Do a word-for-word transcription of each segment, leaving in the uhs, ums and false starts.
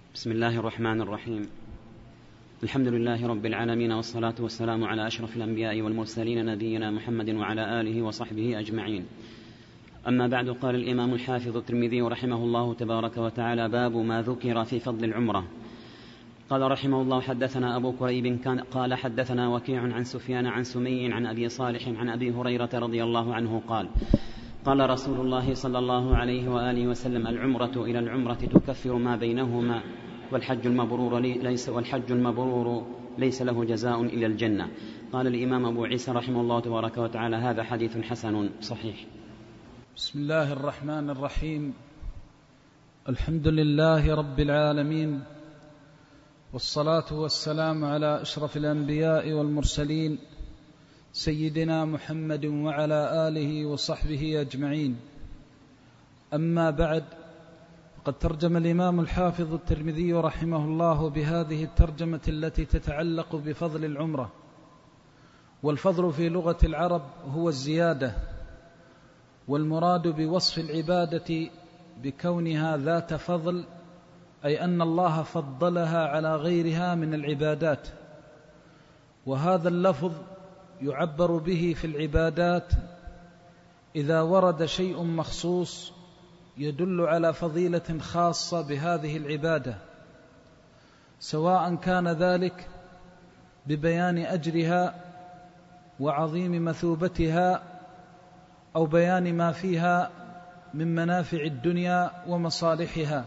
بسم الله الرحمن الرحيم. الحمد لله رب العالمين، والصلاة والسلام على أشرف الأنبياء والمرسلين نبينا محمد وعلى آله وصحبه أجمعين. أما بعد، قال الإمام الحافظ الترمذي رحمه الله تبارك وتعالى: باب ما ذكر في فضل العمرة. قال رحمه الله: حدثنا أبو كريب كان قال حدثنا وكيع عن سفيان عن سمي عن أبي صالح عن أبي هريرة رضي الله عنه قال: قال رسول الله صلى الله عليه وآله وسلم: العمرة إلى العمرة تكفر ما بينهما، والحج المبرور ليس, والحج المبرور ليس له جزاء إلا الجنة. قال الإمام أبو عيسى رحمه الله تبارك وتعالى: هذا حديث حسن صحيح. بسم الله الرحمن الرحيم. الحمد لله رب العالمين، والصلاة والسلام على أشرف الأنبياء والمرسلين سيدنا محمد وعلى آله وصحبه أجمعين. أما بعد، قد ترجم الإمام الحافظ الترمذي رحمه الله بهذه الترجمة التي تتعلق بفضل العمرة. والفضل في لغة العرب هو الزيادة، والمراد بوصف العبادة بكونها ذات فضل أي أن الله فضلها على غيرها من العبادات. وهذا اللفظ يعبر به في العبادات إذا ورد شيء مخصوص يدل على فضيلة خاصة بهذه العبادة، سواء كان ذلك ببيان أجرها وعظيم مثوبتها، أو بيان ما فيها من منافع الدنيا ومصالحها.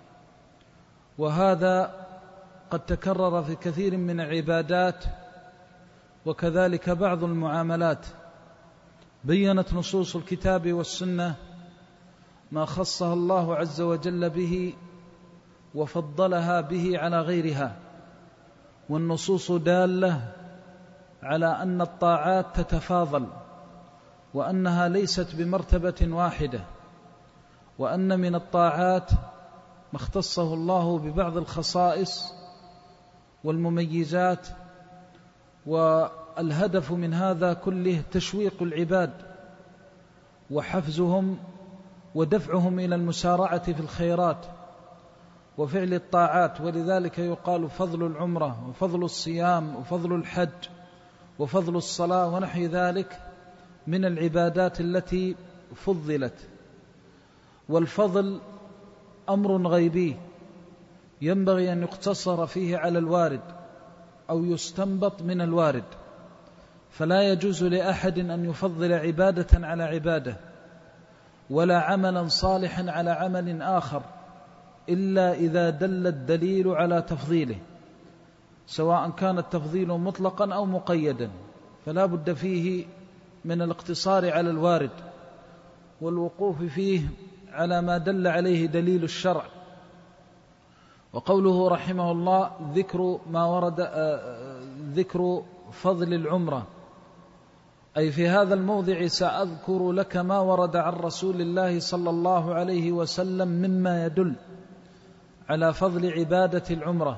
وهذا قد تكرر في كثير من العبادات، وكذلك بعض المعاملات. بيّنت نصوص الكتاب والسنة ما خصها الله عز وجل به وفضلها به على غيرها، والنصوص دالة على أن الطاعات تتفاضل، وأنها ليست بمرتبة واحدة، وأن من الطاعات ما اختصه الله ببعض الخصائص والمميزات، والهدف من هذا كله تشويق العباد وحفزهم ودفعهم إلى المسارعة في الخيرات وفعل الطاعات. ولذلك يقال فضل العمرة وفضل الصيام وفضل الحج وفضل الصلاة ونحو ذلك من العبادات التي فضلت. والفضل أمر غيبي ينبغي أن يقتصر فيه على الوارد أو يستنبط من الوارد، فلا يجوز لأحد أن يفضل عبادة على عبادة ولا عملا صالحا على عمل آخر إلا إذا دل الدليل على تفضيله، سواء كان التفضيل مطلقا أو مقيدا، فلا بد فيه من الاقتصار على الوارد والوقوف فيه على ما دل عليه دليل الشرع. وقوله رحمه الله: ذكر ما ورد ذكر فضل العمرة، أي في هذا الموضع سأذكر لك ما ورد عن رسول الله صلى الله عليه وسلم مما يدل على فضل عبادة العمرة.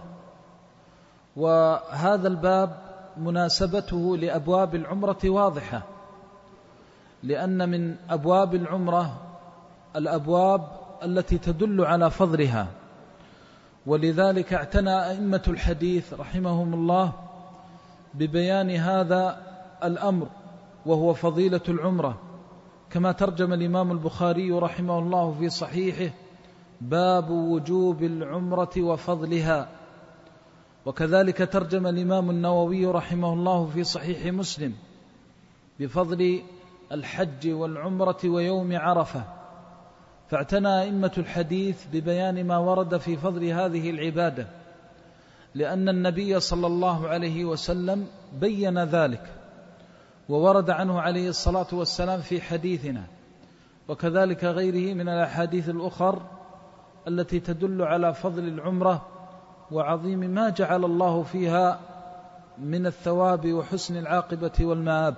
وهذا الباب مناسبته لأبواب العمرة واضحة، لأن من أبواب العمرة الأبواب التي تدل على فضلها. ولذلك اعتنى أئمة الحديث رحمهم الله ببيان هذا الأمر، وهو فضيلة العمرة، كما ترجم الإمام البخاري رحمه الله في صحيحه: باب وجوب العمرة وفضلها. وكذلك ترجم الإمام النووي رحمه الله في صحيح مسلم بفضل الحج والعمرة ويوم عرفة. فاعتنى أئمة الحديث ببيان ما ورد في فضل هذه العبادة، لأن النبي صلى الله عليه وسلم بين ذلك، وورد عنه عليه الصلاة والسلام في حديثنا، وكذلك غيره من الأحاديث الأخر التي تدل على فضل العمرة وعظيم ما جعل الله فيها من الثواب وحسن العاقبة والمآب.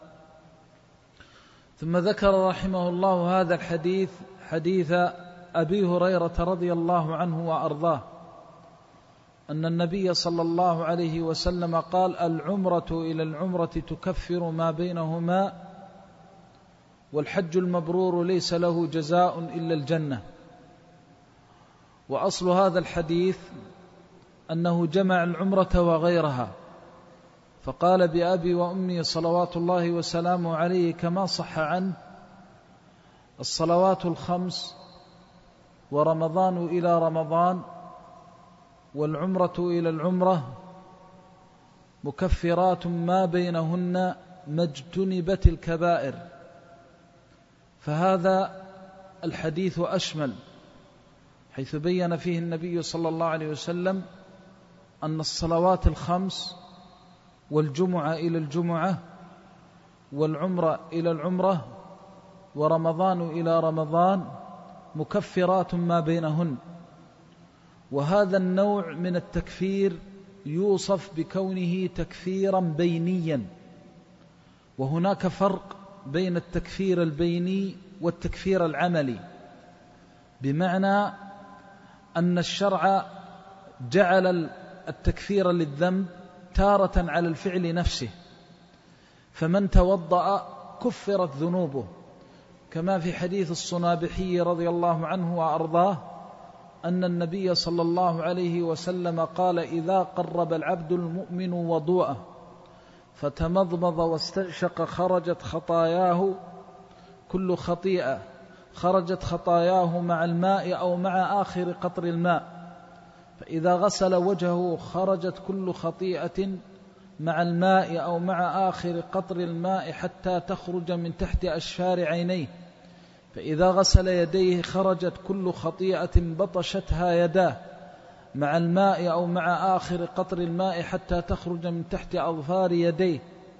ثم ذكر رحمه الله هذا الحديث، حديث أبي هريرة رضي الله عنه وأرضاه، أن النبي صلى الله عليه وسلم قال: العمرة إلى العمرة تكفر ما بينهما، والحج المبرور ليس له جزاء إلا الجنة. وأصل هذا الحديث أنه جمع العمرة وغيرها، فقال بأبي وأمي صلوات الله وسلامه عليه كما صح عنه: الصلوات الخمس ورمضان إلى رمضان والعمرة إلى العمرة مكفرات ما بينهن ما اجتنبت الكبائر. فهذا الحديث أشمل، حيث بين فيه النبي صلى الله عليه وسلم أن الصلوات الخمس والجمعة إلى الجمعة والعمرة إلى العمرة ورمضان إلى رمضان مكفرات ما بينهن. وهذا النوع من التكفير يوصف بكونه تكفيرا بينيا، وهناك فرق بين التكفير البيني والتكفير العملي، بمعنى أن الشرع جعل التكفير للذنب تارة على الفعل نفسه، فمن توضأ كفرت ذنوبه، كما في حديث الصنابحي رضي الله عنه وأرضاه أن النبي صلى الله عليه وسلم قال: إذا قرب العبد المؤمن وضوءه فتمضمض واستنشق خرجت خطاياه كل خطيئة خرجت خطاياه مع الماء أو مع آخر قطر الماء، فإذا غسل وجهه خرجت كل خطيئة مع الماء أو مع آخر قطر الماء حتى تخرج من تحت أشفار عينيه، فإذا غسل يديه خرجت كل خطيئة بطشتها يداه مع الماء أو مع آخر قطر الماء حتى تخرج من تحت أظفار يديه،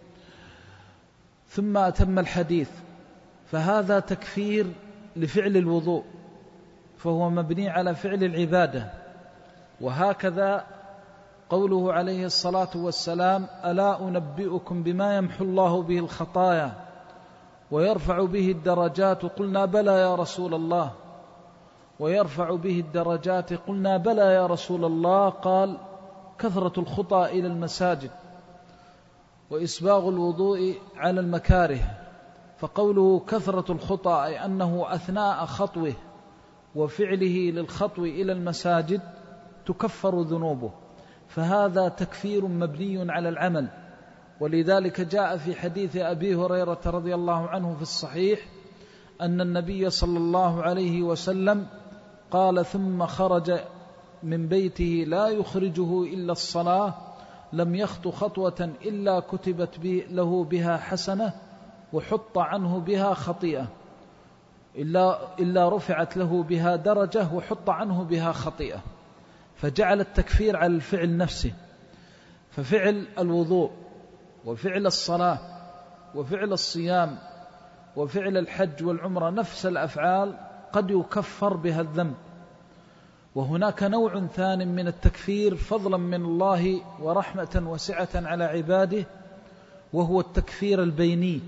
ثم أتم الحديث. فهذا تكفير لفعل الوضوء، فهو مبني على فعل العبادة. وهكذا قوله عليه الصلاة والسلام: ألا أنبئكم بما يمحو الله به الخطايا ويرفع به الدرجات؟ قلنا بلى يا رسول الله. ويرفع به الدرجات قلنا بلى يا رسول الله. قال: كثرة الخطى إلى المساجد وإسباغ الوضوء على المكاره. فقوله كثرة الخطى أي أنه أثناء خطوه وفعله للخطو إلى المساجد تكفر ذنوبه، فهذا تكفير مبني على العمل. ولذلك جاء في حديث أبي هريرة رضي الله عنه في الصحيح أن النبي صلى الله عليه وسلم قال: ثم خرج من بيته لا يخرجه إلا الصلاة لم يخط خطوة إلا كتبت له بها حسنة وحط عنه بها خطيئة، إلا, إلا رفعت له بها درجة وحط عنه بها خطيئة. فجعل التكفير على الفعل نفسه، ففعل الوضوء وفعل الصلاة وفعل الصيام وفعل الحج والعمرة نفس الأفعال قد يكفر بها الذنب. وهناك نوع ثاني من التكفير فضلا من الله ورحمة وسعة على عباده، وهو التكفير البيني،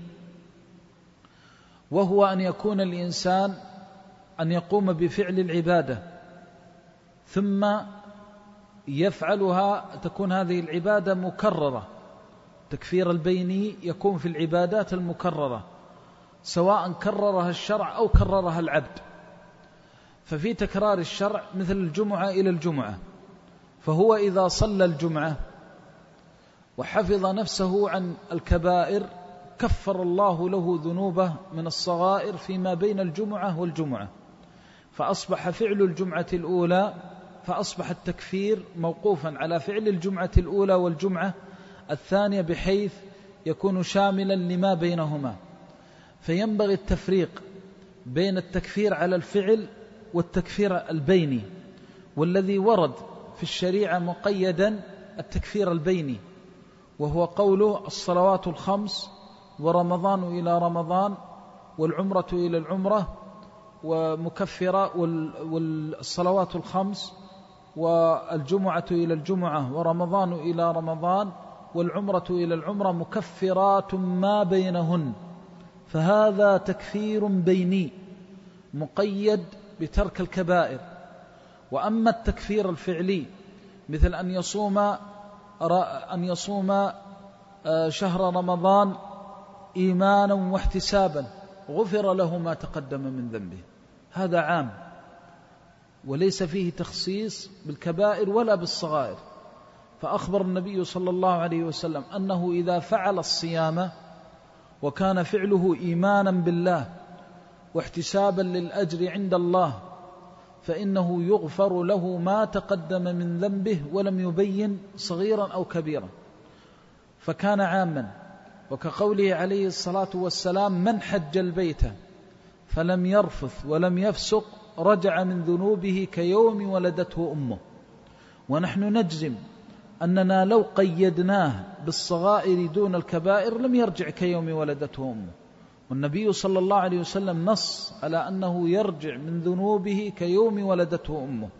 وهو أن يكون الإنسان أن يقوم بفعل العبادة ثم يفعلها، تكون هذه العبادة مكررة. التكفير البيني يكون في العبادات المكررة، سواء كررها الشرع أو كررها العبد. ففي تكرار الشرع مثل الجمعة إلى الجمعة، فهو إذا صلى الجمعة وحفظ نفسه عن الكبائر كفر الله له ذنوبه من الصغائر فيما بين الجمعة والجمعة، فأصبح فعل الجمعة الأولى فأصبح التكفير موقوفا على فعل الجمعة الأولى والجمعة الثانية، بحيث يكون شاملا لما بينهما. فينبغي التفريق بين التكفير على الفعل والتكفير البيني، والذي ورد في الشريعة مقيدا التكفير البيني، وهو قوله: الصلوات الخمس ورمضان إلى رمضان والعمرة إلى العمرة ومكفرة، والصلوات الخمس والجمعة إلى الجمعة ورمضان إلى رمضان والعمرة إلى العمرة مكفرات ما بينهن. فهذا تكفير بيني مقيد بترك الكبائر. وأما التكفير الفعلي مثل أن يصوم أن يصوم شهر رمضان إيمانا واحتسابا غفر له ما تقدم من ذنبه، هذا عام وليس فيه تخصيص بالكبائر ولا بالصغائر، فأخبر النبي صلى الله عليه وسلم أنه إذا فعل الصيام وكان فعله إيمانا بالله واحتسابا للأجر عند الله فإنه يغفر له ما تقدم من ذنبه ولم يبين صغيرا أو كبيرا، فكان عاما. وكقوله عليه الصلاة والسلام: من حج البيت فلم يرفث ولم يفسق رجع من ذنوبه كيوم ولدته أمه. ونحن نجزم أننا لو قيدناه بالصغائر دون الكبائر لم يرجع كيوم ولدته أمه، والنبي صلى الله عليه وسلم نص على أنه يرجع من ذنوبه كيوم ولدته أمه.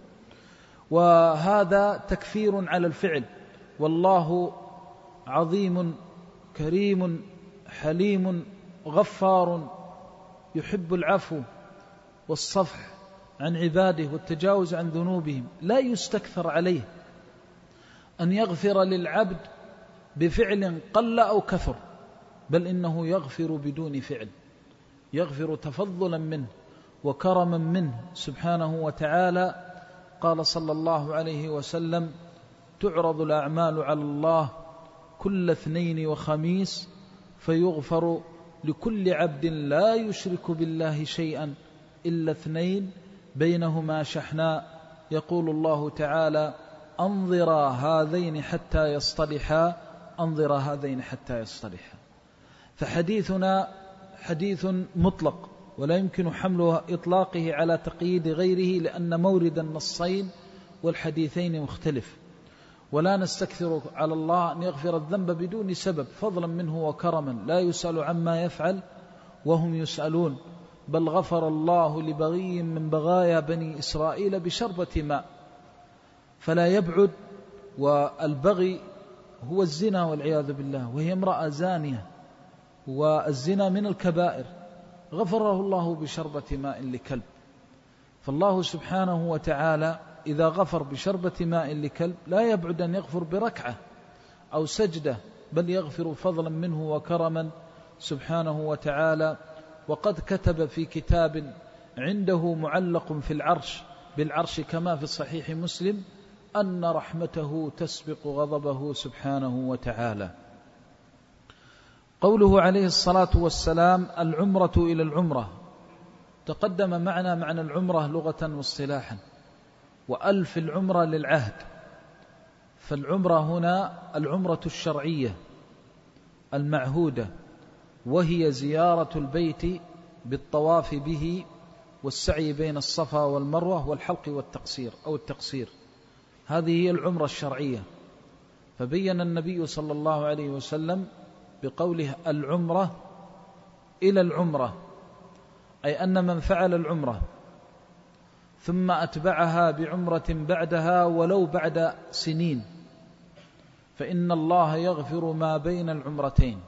وهذا تكفير على الفعل، والله عظيم كريم حليم غفار يحب العفو والصفح عن عباده والتجاوز عن ذنوبهم. لا يستكثر عليه أن يغفر للعبد بفعل قل أو كثر، بل إنه يغفر بدون فعل، يغفر تفضلا منه وكرما منه سبحانه وتعالى. قال صلى الله عليه وسلم: تعرض الأعمال على الله كل اثنين وخميس فيغفر لكل عبد لا يشرك بالله شيئا إلا اثنين بينهما شحناء، يقول الله تعالى: أنظرا هذين حتى يصطلحا، أنظرا هذين حتى يصطلحا. فحديثنا حديث مطلق ولا يمكن حمل إطلاقه على تقييد غيره، لأن مورد النصين والحديثين مختلف. ولا نستكثر على الله أن يغفر الذنب بدون سبب فضلا منه وكرما، لا يسأل عما يفعل وهم يسألون، بل غفر الله لبغي من بغايا بني إسرائيل بشربة ماء. فلا يبعد، والبغي هو الزنا والعياذ بالله، وهي امرأة زانية، والزنا من الكبائر، غفره الله بشربة ماء لكلب. فالله سبحانه وتعالى إذا غفر بشربة ماء لكلب لا يبعد أن يغفر بركعة أو سجدة، بل يغفر فضلا منه وكرما سبحانه وتعالى. وقد كتب في كتاب عنده معلق في العرش بالعرش كما في صحيح مسلم أن رحمته تسبق غضبه سبحانه وتعالى. قوله عليه الصلاة والسلام: العمرة إلى العمرة، تقدم معنا معنى العمرة لغة واصطلاحا، وألف العمرة للعهد. فالعمرة هنا العمرة الشرعية المعهودة، وهي زيارة البيت بالطواف به والسعي بين الصفا والمروة والحلق والتقصير أو التقصير، هذه هي العمرة الشرعية. فبين النبي صلى الله عليه وسلم بقوله: العمرة إلى العمرة، أي أن من فعل العمرة ثم أتبعها بعمرة بعدها ولو بعد سنين فإن الله يغفر ما بين العمرتين.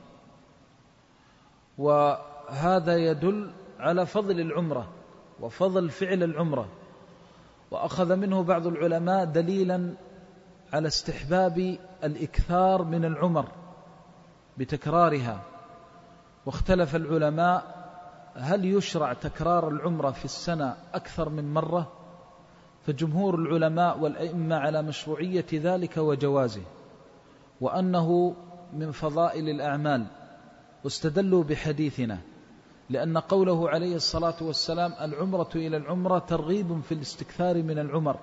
وهذا يدل على فضل العمرة وفضل فعل العمرة. وأخذ منه بعض العلماء دليلا على استحباب الإكثار من العمر بتكرارها. واختلف العلماء هل يشرع تكرار العمرة في السنة أكثر من مرة؟ فجمهور العلماء والأئمة على مشروعية ذلك وجوازه، وأنه من فضائل الأعمال، واستدلوا بحديثنا، لأن قوله عليه الصلاة والسلام: العمرة إلى العمرة ترغيب في الاستكثار من العمر.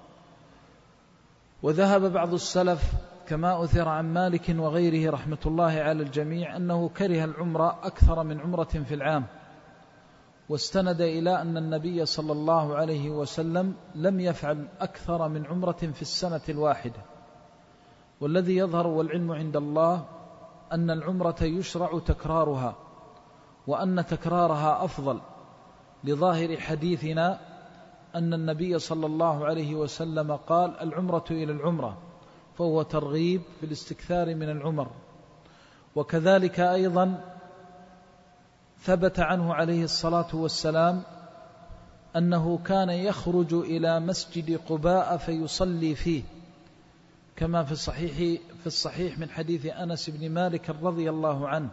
وذهب بعض السلف كما أثر عن مالك وغيره رحمة الله على الجميع أنه كره العمرة أكثر من عمرة في العام، واستند إلى أن النبي صلى الله عليه وسلم لم يفعل أكثر من عمرة في السنة الواحدة. والذي يظهر والعلم عند الله أن العمرة يشرع تكرارها، وأن تكرارها أفضل، لظاهر حديثنا أن النبي صلى الله عليه وسلم قال: العمرة إلى العمرة، فهو ترغيب في الاستكثار من العمر. وكذلك أيضا ثبت عنه عليه الصلاة والسلام أنه كان يخرج إلى مسجد قباء فيصلي فيه، كما في الصحيح, في الصحيح من حديث أنس بن مالك رضي الله عنه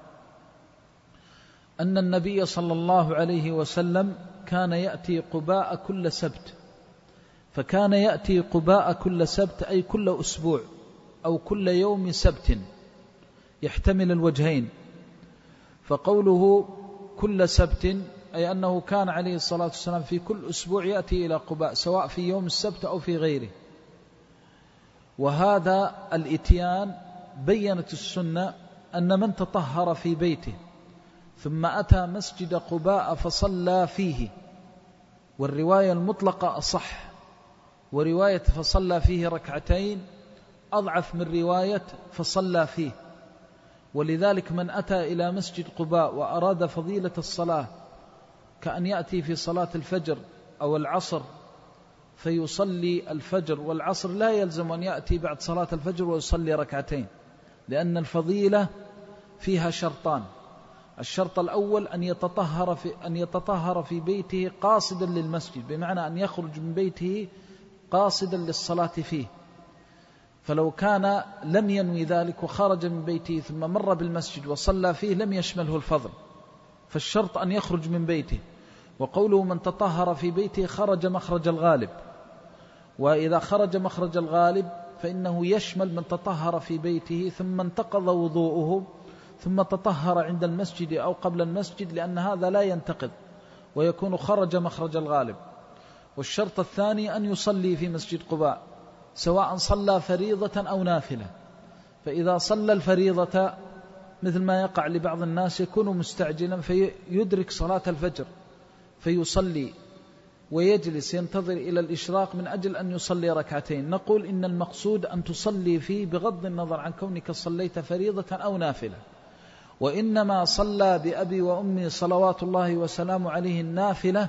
أن النبي صلى الله عليه وسلم كان يأتي قباء كل سبت، فكان يأتي قباء كل سبت أي كل أسبوع، أو كل يوم سبت يحتمل الوجهين. فقوله كل سبت أي أنه كان عليه الصلاة والسلام في كل أسبوع يأتي إلى قباء سواء في يوم السبت أو في غيره. وهذا الإتيان بيّنت السنة أن من تطهر في بيته ثم أتى مسجد قباء فصلى فيه، والرواية المطلقة أصح، ورواية فصلى فيه ركعتين أضعف من رواية فصلى فيه. ولذلك من أتى إلى مسجد قباء وأراد فضيلة الصلاة كأن يأتي في صلاة الفجر أو العصر فيصلي الفجر والعصر، لا يلزم أن يأتي بعد صلاة الفجر ويصلي ركعتين، لأن الفضيلة فيها شرطان. الشرط الأول أن يتطهر في, أن يتطهر في بيته قاصدا للمسجد، بمعنى أن يخرج من بيته قاصدا للصلاة فيه. فلو كان لم ينوي ذلك وخرج من بيته ثم مر بالمسجد وصلى فيه لم يشمله الفضل، فالشرط أن يخرج من بيته. وقوله من تطهر في بيته خرج مخرج الغالب، وإذا خرج مخرج الغالب فإنه يشمل من تطهر في بيته ثم انتقض وضوءه ثم تطهر عند المسجد أو قبل المسجد، لأن هذا لا ينتقض ويكون خرج مخرج الغالب. والشرط الثاني أن يصلي في مسجد قباء سواء صلى فريضة أو نافلة. فإذا صلى الفريضة مثل ما يقع لبعض الناس يكون مستعجلا فيدرك صلاة الفجر فيصلي ويجلس ينتظر إلى الإشراق من أجل أن يصلي ركعتين، نقول إن المقصود أن تصلي فيه بغض النظر عن كونك صليت فريضة أو نافلة. وإنما صلى بأبي وأمي صلوات الله وسلام عليه النافلة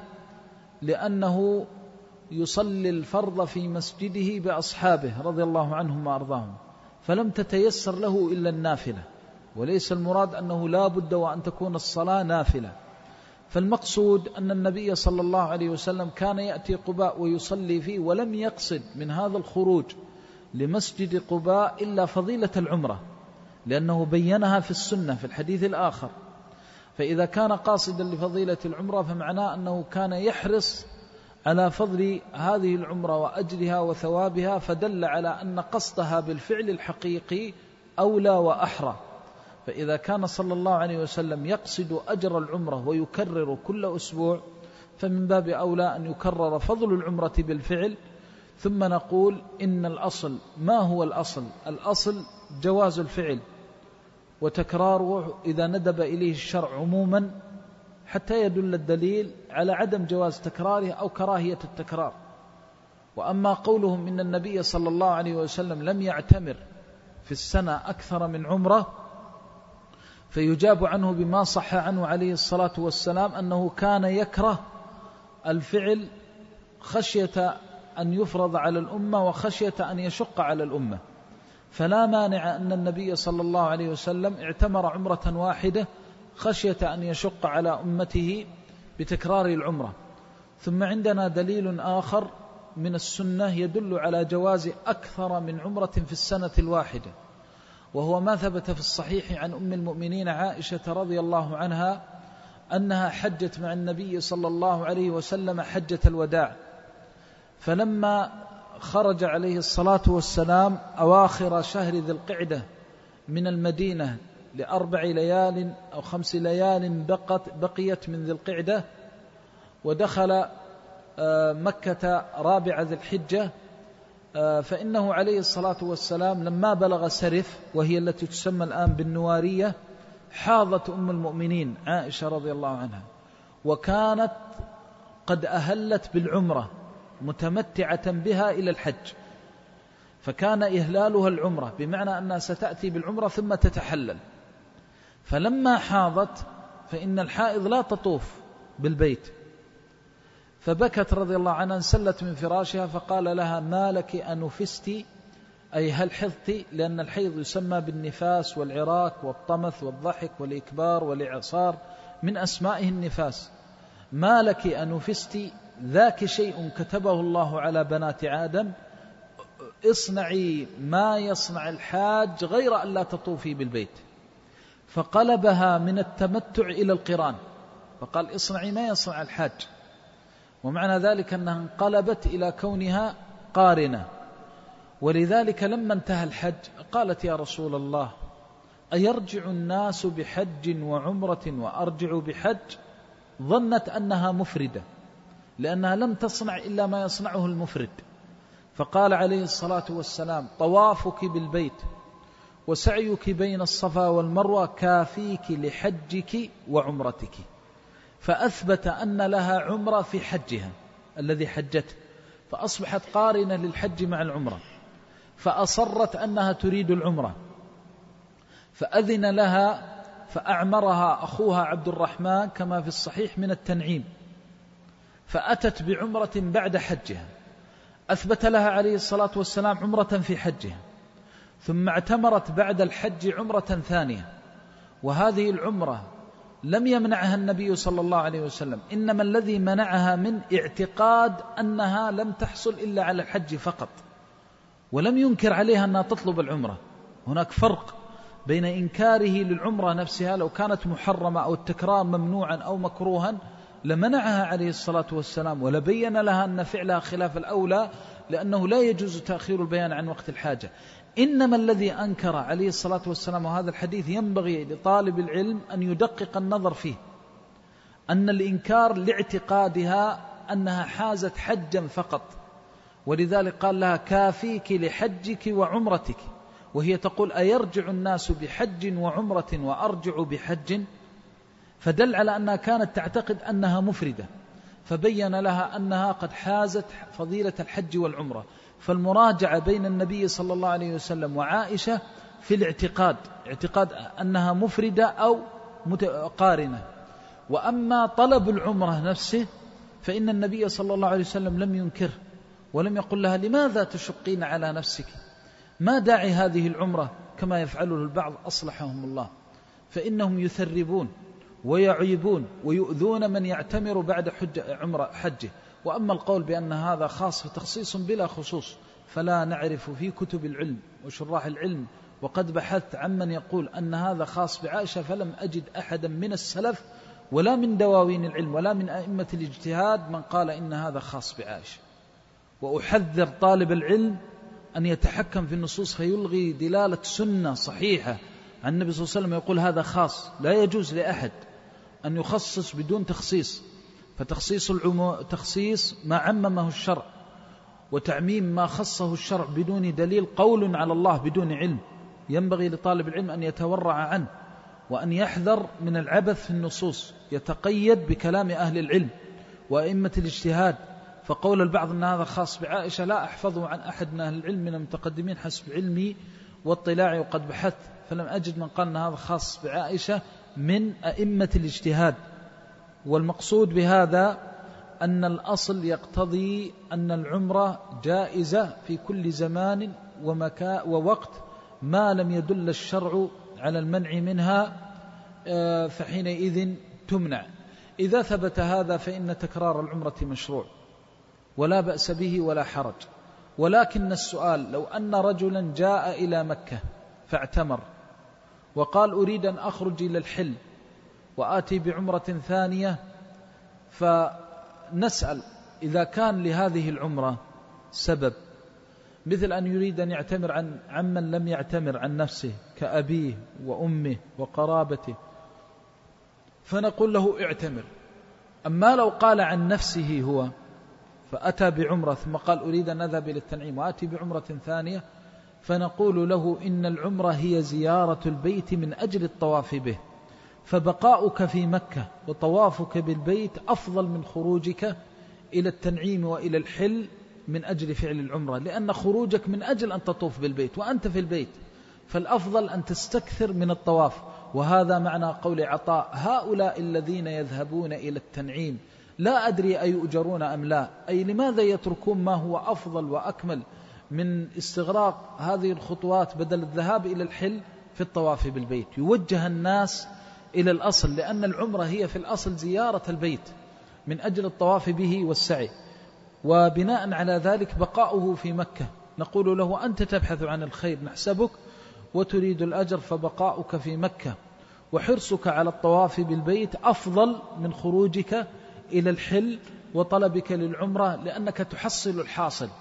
لأنه يصلي الفرض في مسجده بأصحابه رضي الله عنهم وأرضاهم، فلم تتيسر له إلا النافلة، وليس المراد أنه لا بد وأن تكون الصلاة نافلة. فالمقصود أن النبي صلى الله عليه وسلم كان يأتي قباء ويصلي فيه، ولم يقصد من هذا الخروج لمسجد قباء إلا فضيلة العمرة، لأنه بينها في السنة في الحديث الآخر. فإذا كان قاصدا لفضيلة العمرة فمعناه أنه كان يحرص على فضل هذه العمرة وأجرها وثوابها، فدل على أن قصدها بالفعل الحقيقي أولى وأحرى. فإذا كان صلى الله عليه وسلم يقصد أجر العمرة ويكرر كل أسبوع فمن باب أولى أن يكرر فضل العمرة بالفعل. ثم نقول إن الأصل، ما هو الأصل؟ الأصل جواز الفعل وتكراره إذا ندب إليه الشرع عموما حتى يدل الدليل على عدم جواز تكراره أو كراهية التكرار. وأما قولهم إن النبي صلى الله عليه وسلم لم يعتمر في السنة أكثر من عمره، فيجاب عنه بما صح عنه عليه الصلاة والسلام أنه كان يكره الفعل خشية أن يفرض على الأمة وخشية أن يشق على الأمة. فلا مانع أن النبي صلى الله عليه وسلم اعتمر عمرة واحدة خشية أن يشق على أمته بتكرار العمرة. ثم عندنا دليل آخر من السنة يدل على جواز أكثر من عمرة في السنة الواحدة، وهو ما ثبت في الصحيح عن أم المؤمنين عائشة رضي الله عنها أنها حجت مع النبي صلى الله عليه وسلم حجة الوداع، فلما خرج عليه الصلاة والسلام أواخر شهر ذي القعدة من المدينة لأربع ليال أو خمس ليال بقيت من ذي القعدة، ودخل مكة رابع ذي الحجة، فإنه عليه الصلاة والسلام لما بلغ سرف وهي التي تسمى الآن بالنوارية حاضت أم المؤمنين عائشة رضي الله عنها، وكانت قد أهلت بالعمرة متمتعة بها إلى الحج، فكان إهلالها العمرة بمعنى أنها ستأتي بالعمرة ثم تتحلل. فلما حاضت فإن الحائض لا تطوف بالبيت، فبكت رضي الله عنها، انسلت من فراشها فقال لها ما لك أنفستي، أي هل حضت؟ لأن الحيض يسمى بالنفاس والعراك والطمث والضحك والإكبار والإعصار، من أسمائه النفاس. ما لك أنفستي، ذاك شيء كتبه الله على بنات آدم، اصنعي ما يصنع الحاج غير أن لا تطوفي بالبيت. فقلبها من التمتع إلى القران، فقال اصنعي ما يصنع الحاج، ومعنى ذلك أنها انقلبت إلى كونها قارنة. ولذلك لما انتهى الحج قالت يا رسول الله أيرجع الناس بحج وعمرة وأرجع بحج؟ ظنت أنها مفردة لأنها لم تصنع إلا ما يصنعه المفرد. فقال عليه الصلاة والسلام طوافك بالبيت وسعيك بين الصفا والمروة كافيك لحجك وعمرتك. فأثبت أن لها عمرة في حجها الذي حجته، فأصبحت قارنة للحج مع العمرة، فأصرت أنها تريد العمرة، فأذن لها فأعمرها أخوها عبد الرحمن كما في الصحيح من التنعيم، فأتت بعمرة بعد حجها، أثبت لها عليه الصلاة والسلام عمرة في حجها، ثم اعتمرت بعد الحج عمرة ثانية. وهذه العمرة لم يمنعها النبي صلى الله عليه وسلم، إنما الذي منعها من اعتقاد أنها لم تحصل إلا على الحج فقط، ولم ينكر عليها أنها تطلب العمرة. هناك فرق بين إنكاره للعمرة نفسها لو كانت محرمة أو التكرار ممنوعا أو مكروها لمنعها عليه الصلاة والسلام ولبين لها أن فعلها خلاف الأولى، لأنه لا يجوز تأخير البيان عن وقت الحاجة. إنما الذي أنكر عليه الصلاة والسلام، وهذا الحديث ينبغي لطالب العلم أن يدقق النظر فيه، أن الإنكار لاعتقادها أنها حازت حجا فقط، ولذلك قال لها كافيك لحجك وعمرتك، وهي تقول أيرجع الناس بحج وعمرة وأرجع بحج؟ فدل على أنها كانت تعتقد أنها مفردة، فبين لها أنها قد حازت فضيلة الحج والعمرة. فالمراجعة بين النبي صلى الله عليه وسلم وعائشة في الاعتقاد، اعتقاد أنها مفردة أو متقارنة. وأما طلب العمرة نفسه فإن النبي صلى الله عليه وسلم لم ينكر ولم يقل لها لماذا تشقين على نفسك، ما داعي هذه العمرة كما يفعله البعض أصلحهم الله، فإنهم يثربون ويعيبون ويؤذون من يعتمر بعد حج عمرة حجه. وأما القول بأن هذا خاص فتخصيص بلا خصوص فلا نعرف في كتب العلم وشراح العلم، وقد بحثت عمن يقول أن هذا خاص بعائشة فلم أجد أحدا من السلف ولا من دواوين العلم ولا من أئمة الاجتهاد من قال إن هذا خاص بعائشة. وأحذر طالب العلم أن يتحكم في النصوص فيلغي دلالة سنة صحيحة عن النبي صلى الله عليه وسلم يقول هذا خاص. لا يجوز لأحد أن يخصص بدون تخصيص، فتخصيص العمو تخصيص ما عممه الشرع، وتعميم ما خصه الشرع بدون دليل قول على الله بدون علم. ينبغي لطالب العلم أن يتورع عنه وأن يحذر من العبث في النصوص، يتقيد بكلام أهل العلم وأئمة الاجتهاد. فقول البعض أن هذا خاص بعائشة لا أحفظه عن أحد من أهل العلم من المتقدمين حسب علمي واطلاعي، وقد بحثت فلم أجد من قال أن هذا خاص بعائشة من أئمة الاجتهاد. والمقصود بهذا أن الأصل يقتضي أن العمرة جائزة في كل زمان ومكان ووقت ما لم يدل الشرع على المنع منها، فحينئذ تمنع. إذا ثبت هذا فإن تكرار العمرة مشروع ولا بأس به ولا حرج. ولكن السؤال لو أن رجلا جاء إلى مكة فاعتمر وقال أريد أن أخرج إلى الحل وآتي بعمرة ثانية، فنسأل إذا كان لهذه العمرة سبب مثل أن يريد أن يعتمر عن عمن لم يعتمر عن نفسه كأبيه وأمه وقرابته، فنقول له اعتمر. أما لو قال عن نفسه هو فأتى بعمرة ثم قال أريد أن أذهب إلى التنعيم وآتي بعمرة ثانية، فنقول له إن العمرة هي زيارة البيت من أجل الطواف به، فبقاؤك في مكة وطوافك بالبيت أفضل من خروجك إلى التنعيم وإلى الحل من أجل فعل العمرة، لأن خروجك من أجل أن تطوف بالبيت وأنت في البيت، فالأفضل أن تستكثر من الطواف. وهذا معنى قول عطاء هؤلاء الذين يذهبون إلى التنعيم لا أدري أيؤجرون أم لا، أي لماذا يتركون ما هو أفضل وأكمل من استغراق هذه الخطوات بدل الذهاب إلى الحل في الطواف بالبيت. يوجه الناس إلى الأصل، لأن العمرة هي في الأصل زيارة البيت من أجل الطواف به والسعي، وبناء على ذلك بقاؤه في مكة نقول له أنت تبحث عن الخير نحسبك وتريد الأجر، فبقاؤك في مكة وحرصك على الطواف بالبيت أفضل من خروجك إلى الحل وطلبك للعمرة، لأنك تحصل الحاصل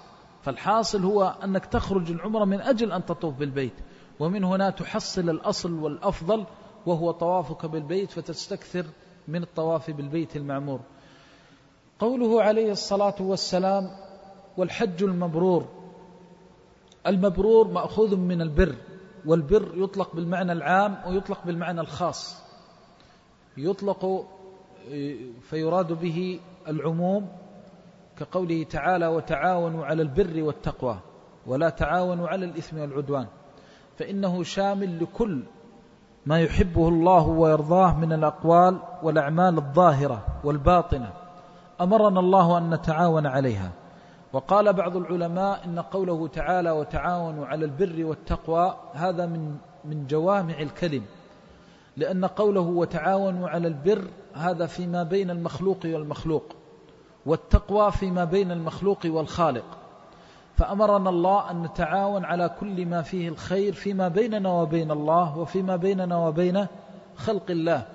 فالحاصل هو أنك تخرج العمرة من أجل أن تطوف بالبيت، ومن هنا تحصل الأصل والأفضل وهو طوافك بالبيت، فتستكثر من الطواف بالبيت المعمور. قوله عليه الصلاة والسلام: والحج المبرور. المبرور مأخوذ من البر، والبر يطلق بالمعنى العام ويطلق بالمعنى الخاص. يطلق فيراد به العموم كقوله تعالى: وتعاونوا على البر والتقوى ولا تعاونوا على الإثم والعدوان، فإنه شامل لكل ما يحبه الله ويرضاه من الأقوال والأعمال الظاهرة والباطنة، أمرنا الله أن نتعاون عليها. وقال بعض العلماء إن قوله تعالى: وتعاونوا على البر والتقوى، هذا من من جوامع الكلم، لأن قوله وتعاونوا على البر هذا فيما بين المخلوق والمخلوق، والتقوى فيما بين المخلوق والخالق، فأمرنا الله أن نتعاون على كل ما فيه الخير فيما بيننا وبين الله وفيما بيننا وبين خلق الله.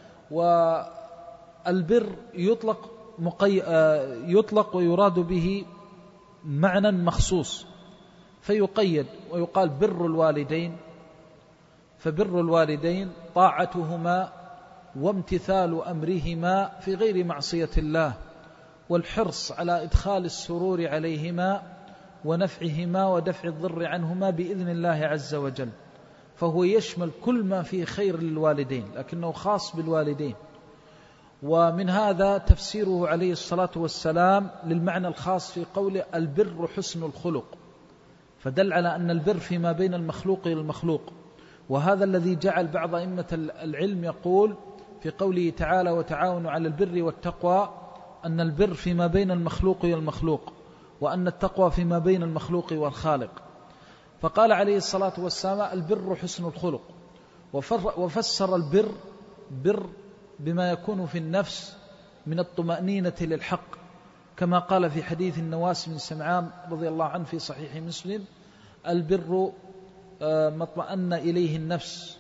والبر يطلق, مقي... يطلق ويراد به معنى مخصوص فيقيد، ويقال بر الوالدين، فبر الوالدين طاعتهما وامتثال أمرهما في غير معصية الله، والحرص على إدخال السرور عليهما ونفعهما ودفع الضر عنهما بإذن الله عز وجل، فهو يشمل كل ما فيه خير للوالدين، لكنه خاص بالوالدين. ومن هذا تفسيره عليه الصلاة والسلام للمعنى الخاص في قوله: البر حسن الخلق، فدل على أن البر فيما بين المخلوق والمخلوق. وهذا الذي جعل بعض أئمة العلم يقول في قوله تعالى: وتعاونوا على البر والتقوى، أن البر فيما بين المخلوق والمخلوق، وأن التقوى فيما بين المخلوق والخالق. فقال عليه الصلاة والسلام: البر حسن الخلق، وفسر البر بر بما يكون في النفس من الطمأنينة للحق، كما قال في حديث النواس بن سمعان رضي الله عنه في صحيح مسلم: البر ما اطمأن إليه النفس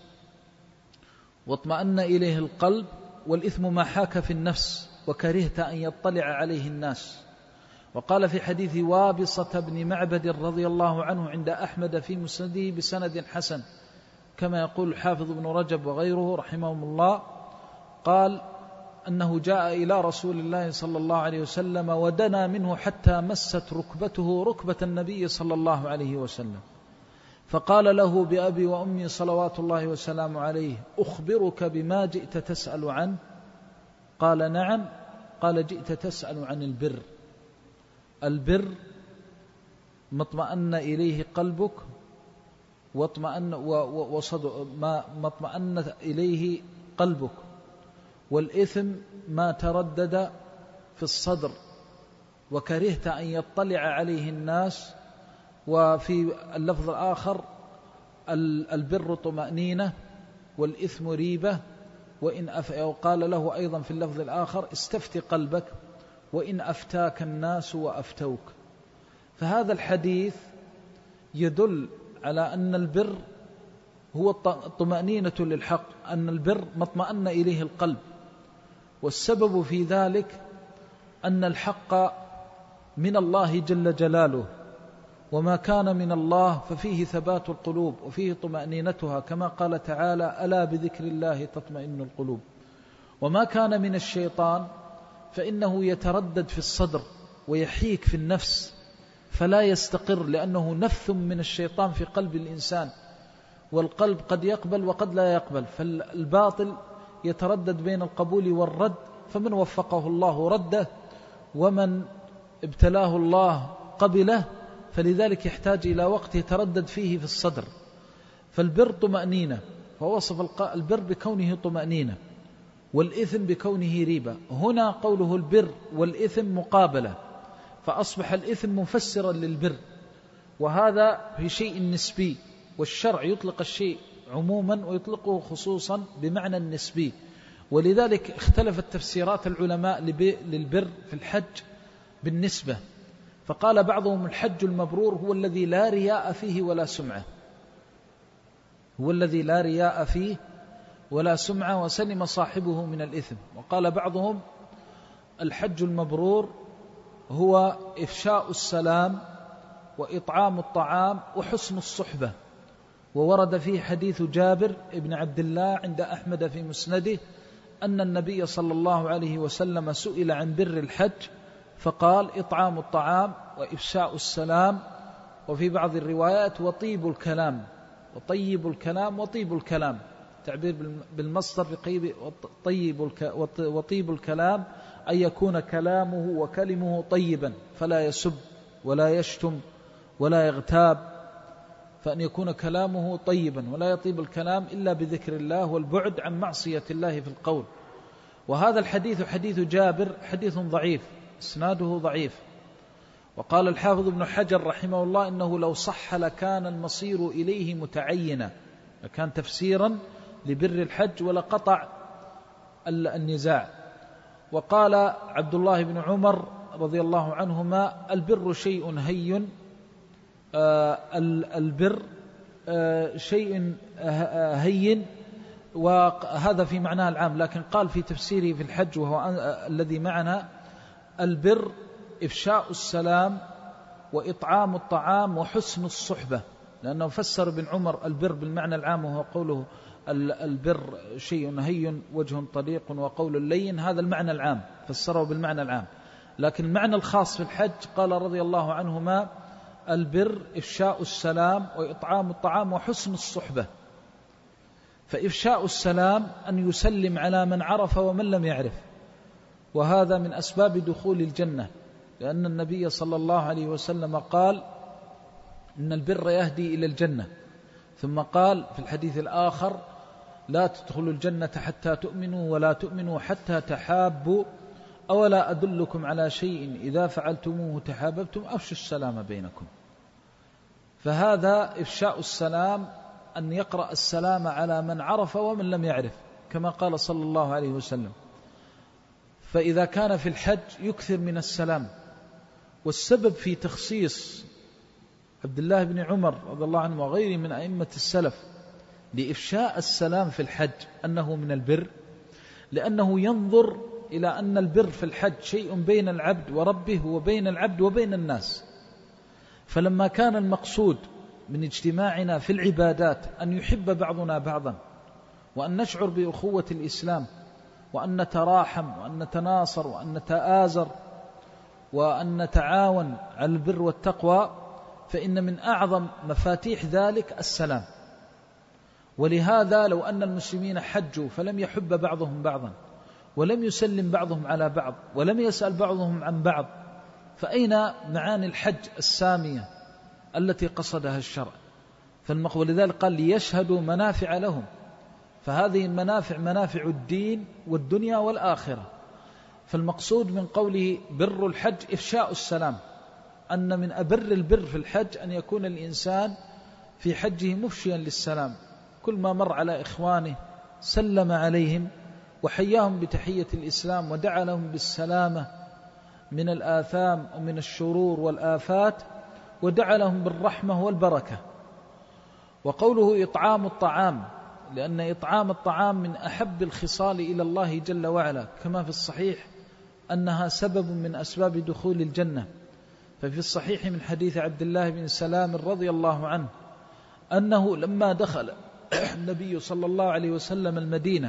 واطمأن إليه القلب، والإثم ما حاك في النفس وكرهت أن يطلع عليه الناس. وقال في حديث وابصة بن معبد رضي الله عنه عند أحمد في مسنده بسند حسن، كما يقول الحافظ ابن رجب وغيره رحمهم الله، قال أنه جاء إلى رسول الله صلى الله عليه وسلم ودنا منه حتى مست ركبته ركبة النبي صلى الله عليه وسلم، فقال له: بأبي وأمي صلوات الله وسلامه عليه، أخبرك بما جئت تسأل عنه؟ قال: نعم. قال: جئت تسأل عن البر. البر ما اطمأن إليه قلبك واطمأن وصدق ما اطمأن إليه قلبك، والإثم ما تردد في الصدر وكرهت أن يطلع عليه الناس. وفي اللفظ الآخر: البر طمأنينة والإثم ريبة، وإن أف... وقال له أيضا في اللفظ الآخر: استفت قلبك وإن أفتاك الناس وأفتوك. فهذا الحديث يدل على أن البر هو الطمأنينة للحق، أن البر ما اطمأن إليه القلب، والسبب في ذلك أن الحق من الله جل جلاله، وما كان من الله ففيه ثبات القلوب وفيه طمأنينتها، كما قال تعالى: ألا بذكر الله تطمئن القلوب. وما كان من الشيطان فإنه يتردد في الصدر ويحيك في النفس فلا يستقر، لأنه نفث من الشيطان في قلب الإنسان، والقلب قد يقبل وقد لا يقبل، فالباطل يتردد بين القبول والرد، فمن وفقه الله رده ومن ابتلاه الله قبله، فلذلك يحتاج إلى وقت يتردد فيه في الصدر. فالبر طمأنينة، فوصف البر بكونه طمأنينة، والإثم بكونه ريبة. هنا قوله البر والإثم مقابلة، فأصبح الإثم مفسرا للبر، وهذا في شيء نسبي، والشرع يطلق الشيء عموما ويطلقه خصوصا بمعنى النسبي. ولذلك اختلفت تفسيرات العلماء للبر في الحج بالنسبة، فقال بعضهم: الحج المبرور هو الذي لا رياء فيه ولا سمعة، هو الذي لا رياء فيه ولا سمعة وسلم صاحبه من الإثم. وقال بعضهم: الحج المبرور هو إفشاء السلام وإطعام الطعام وحسن الصحبة. وورد فيه حديث جابر بن عبد الله عند أحمد في مسنده أن النبي صلى الله عليه وسلم سئل عن بر الحج فقال إطعام الطعام وإفشاء السلام، وفي بعض الروايات وطيب الكلام، وطيب الكلام وطيب الكلام، تعبير بالمصدر بقيب طيب وطيب الكلام أن يكون كلامه وكلمه طيبا فلا يسب ولا يشتم ولا يغتاب، فأن يكون كلامه طيبا، ولا يطيب الكلام إلا بذكر الله والبعد عن معصية الله في القول. وهذا الحديث حديث جابر حديث ضعيف، إسناده ضعيف. وقال الحافظ ابن حجر رحمه الله إنه لو صح لكان المصير إليه متعينا، لكان تفسيرا لبر الحج ولقطع النزاع. وقال عبد الله بن عمر رضي الله عنهما البر شيء هين، آه البر آه شيء هين، وهذا في معناه العام، لكن قال في تفسيره في الحج وهو الذي معنا البر إفشاء السلام وإطعام الطعام وحسن الصحبة، لأنه فسر ابن عمر البر بالمعنى العام وهو قوله البر شيء هين وجه طليق وقول لين، هذا المعنى العام فسره بالمعنى العام. لكن المعنى الخاص في الحج قال رضي الله عنهما البر إفشاء السلام وإطعام الطعام وحسن الصحبة. فإفشاء السلام أن يسلم على من عرف ومن لم يعرف، وهذا من أسباب دخول الجنة، لأن النبي صلى الله عليه وسلم قال إن البر يهدي إلى الجنة، ثم قال في الحديث الآخر لا تدخلوا الجنة حتى تؤمنوا ولا تؤمنوا حتى تحابوا، أولا أدلكم على شيء إذا فعلتموه تحاببتم أفشوا السلام بينكم. فهذا إفشاء السلام أن يقرأ السلام على من عرف ومن لم يعرف، كما قال صلى الله عليه وسلم. فإذا كان في الحج يكثر من السلام. والسبب في تخصيص عبد الله بن عمر رضي الله عنه وغيره من أئمة السلف لإفشاء السلام في الحج أنه من البر، لأنه ينظر إلى أن البر في الحج شيء بين العبد وربه وبين العبد وبين الناس. فلما كان المقصود من اجتماعنا في العبادات أن يحب بعضنا بعضا، وأن نشعر بأخوة الإسلام، وأن نتراحم وأن نتناصر وأن نتآزر وأن نتعاون على البر والتقوى، فإن من أعظم مفاتيح ذلك السلام. ولهذا لو أن المسلمين حجوا فلم يحب بعضهم بعضا ولم يسلم بعضهم على بعض ولم يسأل بعضهم عن بعض، فأين معاني الحج السامية التي قصدها الشرع؟ ولذلك قال ليشهدوا منافع لهم، فهذه المنافع منافع الدين والدنيا والآخرة. فالمقصود من قوله بر الحج إفشاء السلام، أن من أبر البر في الحج أن يكون الإنسان في حجه مفشيا للسلام، كل ما مر على إخوانه سلم عليهم وحياهم بتحية الإسلام ودعا لهم بالسلامة من الآثام ومن الشرور والآفات، ودعا لهم بالرحمة والبركة. وقوله إطعام الطعام، لأن إطعام الطعام من أحب الخصال إلى الله جل وعلا، كما في الصحيح أنها سبب من أسباب دخول الجنة. ففي الصحيح من حديث عبد الله بن سلام رضي الله عنه أنه لما دخل النبي صلى الله عليه وسلم المدينة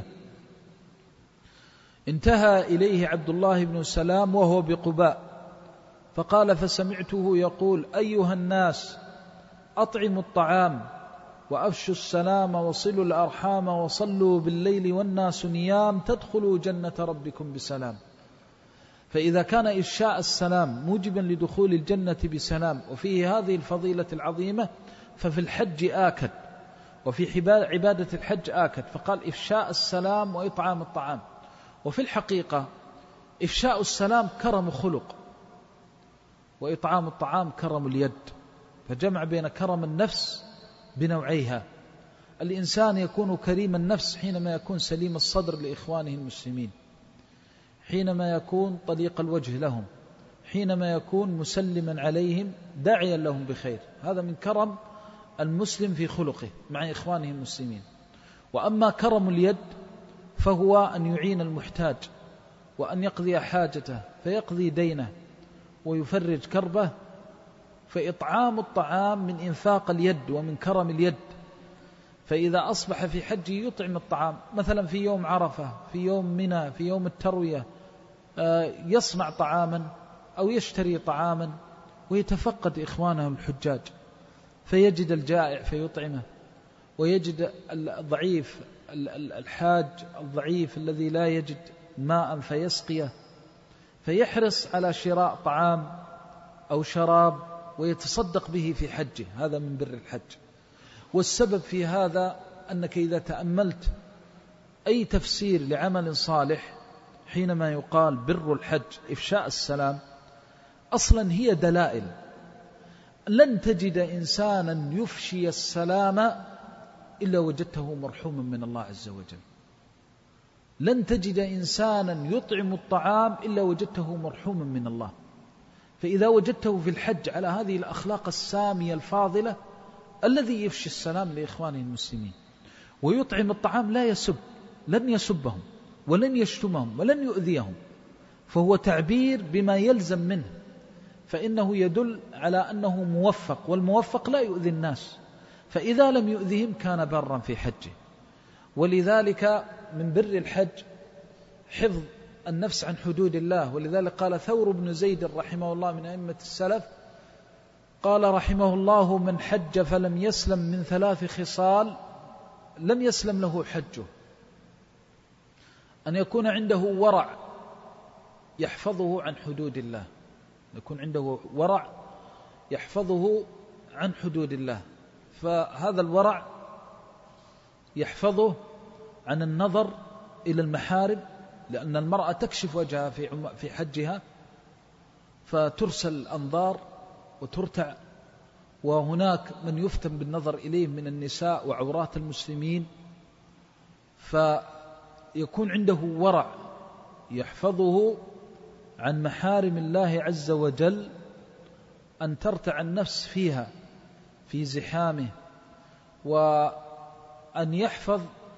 انتهى إليه عبد الله بن سلام وهو بقباء، فقال فسمعته يقول أيها الناس أطعموا الطعام وأفشوا السلام وصلوا الأرحام وصلوا بالليل والناس نيام تدخلوا جنة ربكم بسلام. فإذا كان إفشاء السلام موجبا لدخول الجنة بسلام وفيه هذه الفضيلة العظيمة، ففي الحج آكد، وفي عبادة الحج آكد، فقال إفشاء السلام وإطعام الطعام. وفي الحقيقة إفشاء السلام كرم خلق، وإطعام الطعام كرم اليد، فجمع بين كرم النفس بنوعيها. الإنسان يكون كريم النفس حينما يكون سليم الصدر لإخوانه المسلمين، حينما يكون طليق الوجه لهم، حينما يكون مسلما عليهم داعيا لهم بخير، هذا من كرم المسلم في خلقه مع إخوانه المسلمين. وأما كرم اليد فهو أن يعين المحتاج وأن يقضي حاجته فيقضي دينه ويفرج كربه فإطعام الطعام من إنفاق اليد ومن كرم اليد. فإذا أصبح في حجه يطعم الطعام، مثلا في يوم عرفة، في يوم منى، في يوم التروية، يصنع طعاما أو يشتري طعاما ويتفقد إخوانه الحجاج، فيجد الجائع فيطعمه، ويجد الضعيف الحاج الضعيف الذي لا يجد ماء فيسقيه، فيحرص على شراء طعام أو شراب ويتصدق به في حجه. هذا من بر الحج. والسبب في هذا أنك إذا تأملت أي تفسير لعمل صالح حينما يقال بر الحج إفشاء السلام، أصلا هي دلائل. لن تجد إنسانا يفشي السلام إلا وجدته مرحوما من الله عز وجل. لن تجد إنسانا يطعم الطعام إلا وجدته مرحوما من الله. فإذا وجدته في الحج على هذه الأخلاق السامية الفاضلة، الذي يفشي السلام لإخوانه المسلمين ويطعم الطعام لا يسب، لن يسبهم ولن يشتمهم ولن يؤذيهم، فهو تعبير بما يلزم منه، فإنه يدل على أنه موفق، والموفق لا يؤذي الناس، فإذا لم يؤذهم كان برا في حجه. ولذلك من بر الحج حفظ النفس عن حدود الله. ولذلك قال ثور بن زيد رحمه الله من أئمة السلف، قال رحمه الله: من حج فلم يسلم من ثلاث خصال لم يسلم له حجه. أن يكون عنده ورع يحفظه عن حدود الله، يكون عنده ورع يحفظه عن حدود الله، فهذا الورع يحفظه عن النظر إلى المحارم، لأن المرأة تكشف وجهها في حجها فترسل الأنظار وترتع، وهناك من يفتن بالنظر إليه من النساء وعورات المسلمين، فيكون عنده ورع يحفظه عن محارم الله عز وجل، أن ترتع النفس فيها في زحامه، وأن يحفظ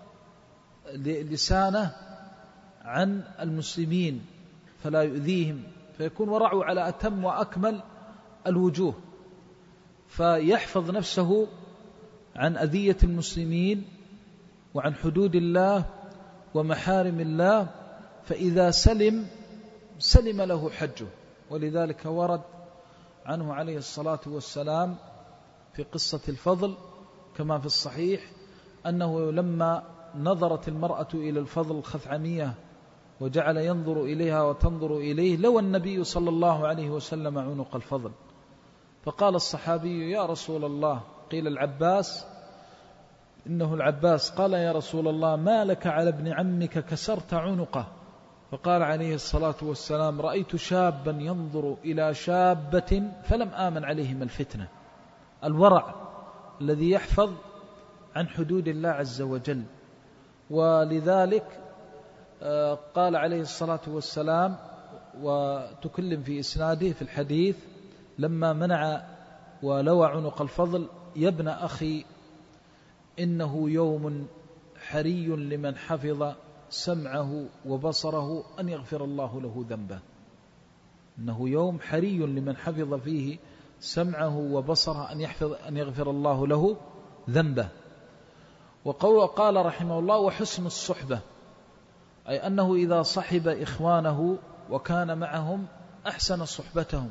لسانه عن المسلمين فلا يؤذيهم، فيكون ورعه على أتم وأكمل الوجوه، فيحفظ نفسه عن أذية المسلمين وعن حدود الله ومحارم الله، فإذا سلم سلم له حجه. ولذلك ورد عنه عليه الصلاة والسلام في قصة الفضل كما في الصحيح أنه لما نظرت المرأة إلى الفضل الخثعمية وجعل ينظر إليها وتنظر إليه، لوى النبي صلى الله عليه وسلم عنق الفضل، فقال الصحابي: يا رسول الله، قيل العباس، إنه العباس، قال: يا رسول الله، ما لك على ابن عمك كسرت عنقه؟ فقال عليه الصلاة والسلام: رأيت شابا ينظر إلى شابة فلم آمن عليهم الفتنة. الورع الذي يحفظ عن حدود الله عز وجل. ولذلك قال عليه الصلاة والسلام، وتكلم في إسناده في الحديث لما منع ولوى عنق الفضل: يا ابن أخي، إنه يوم حري لمن حفظ سمعه وبصره أن يغفر الله له ذنبه. إنه يوم حري لمن حفظ فيه سمعه وبصره أن يحفظ أن يغفر الله له ذنبه. وقال رحمه الله: وحسن الصحبة، أي أنه إذا صحب إخوانه وكان معهم أحسن صحبتهم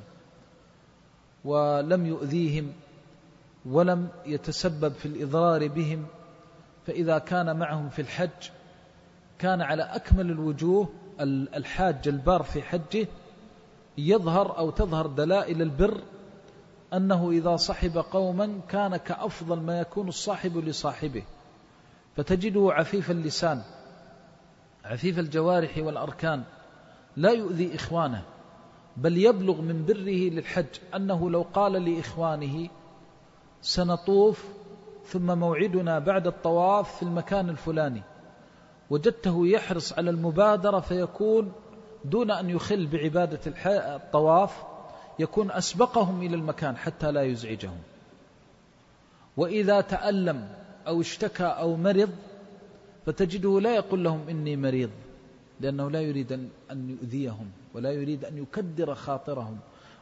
ولم يؤذيهم ولم يتسبب في الإضرار بهم، فإذا كان معهم في الحج كان على أكمل الوجوه. الحاج البار في حجه يظهر أو تظهر دلائل البر، أنه إذا صحب قوما كان كأفضل ما يكون الصاحب لصاحبه، فتجده عفيف اللسان عفيف الجوارح والأركان، لا يؤذي إخوانه، بل يبلغ من بره للحج أنه لو قال لإخوانه: سنطوف ثم موعدنا بعد الطواف في المكان الفلاني، وجدته يحرص على المبادرة، فيكون دون أن يخل بعبادة الطواف يكون أسبقهم إلى المكان حتى لا يزعجهم. وإذا تألم أو اشتكى أو مرض فتجده لا يقول لهم إني مريض، لأنه لا يريد أن يؤذيهم ولا يريد أن يكدر خاطرهم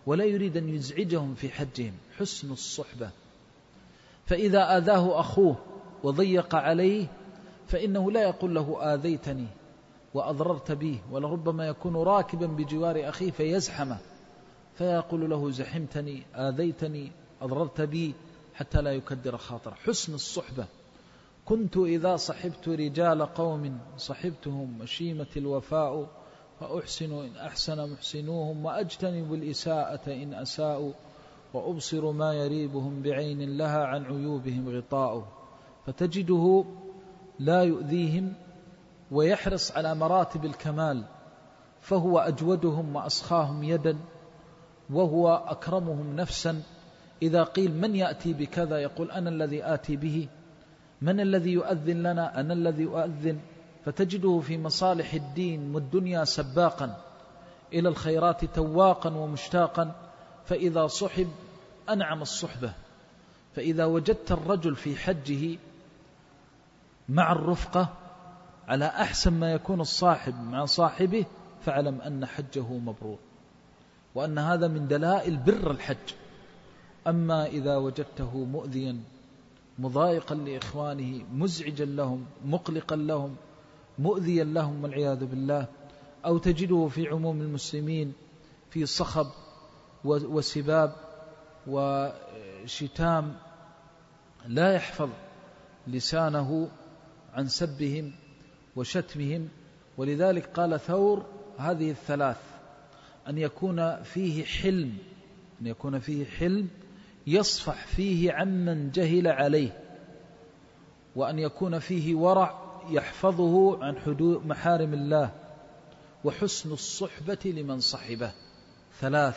ولا يريد أن يزعجهم في حجهم. حسن الصحبة. فإذا آذاه أخوه وضيق عليه فإنه لا يقول له آذيتني وأضررت به، ولربما يكون راكبا بجوار أخيه فيزحمه فيقول له زحمتني آذيتني أضررت بي، حتى لا يكدر خاطر. حسن الصحبة. كنت إذا صحبت رجال قوم صحبتهم مشيمة الوفاء، فأحسن إن أحسن محسنوهم وأجتنب الإساءة إن أساءوا، وأبصر ما يريبهم بعين لها عن عيوبهم غطاء. فتجده لا يؤذيهم ويحرص على مراتب الكمال، فهو أجودهم وأسخاهم يدا وهو أكرمهم نفسا. إذا قيل من يأتي بكذا يقول أنا الذي آتي به. من الذي يؤذن لنا؟ أنا الذي أؤذن. فتجده في مصالح الدين والدنيا سباقا إلى الخيرات تواقا ومشتاقا. فإذا صحب أنعم الصحبة. فإذا وجدت الرجل في حجه مع الرفقة على أحسن ما يكون الصاحب مع صاحبه، فاعلم أن حجه مبرور، وأن هذا من دلائل بر الحج. أما إذا وجدته مؤذيا مضايقا لإخوانه مزعجا لهم مقلقا لهم مؤذيا لهم والعياذ بالله، أو تجده في عموم المسلمين في صخب وسباب وشتام لا يحفظ لسانه عن سبهم وشتمهم. ولذلك قال ثور هذه الثلاث: أن يكون فيه حلم أن يكون فيه حلم يصفح فيه عمن جهل عليه، وأن يكون فيه ورع يحفظه عن حدود محارم الله، وحسن الصحبة لمن صحبه. ثلاث: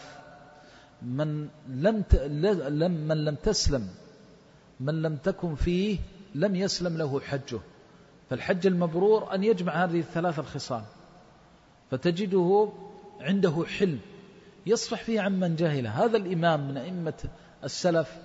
من لم ت... من لم تسلم من لم تكن فيه لم يسلم له حجه. فالحج المبرور أن يجمع هذه الثلاث الخصال، فتجده عنده حلم يصفح فيه عمن جاهله. هذا الإمام من أئمة السلف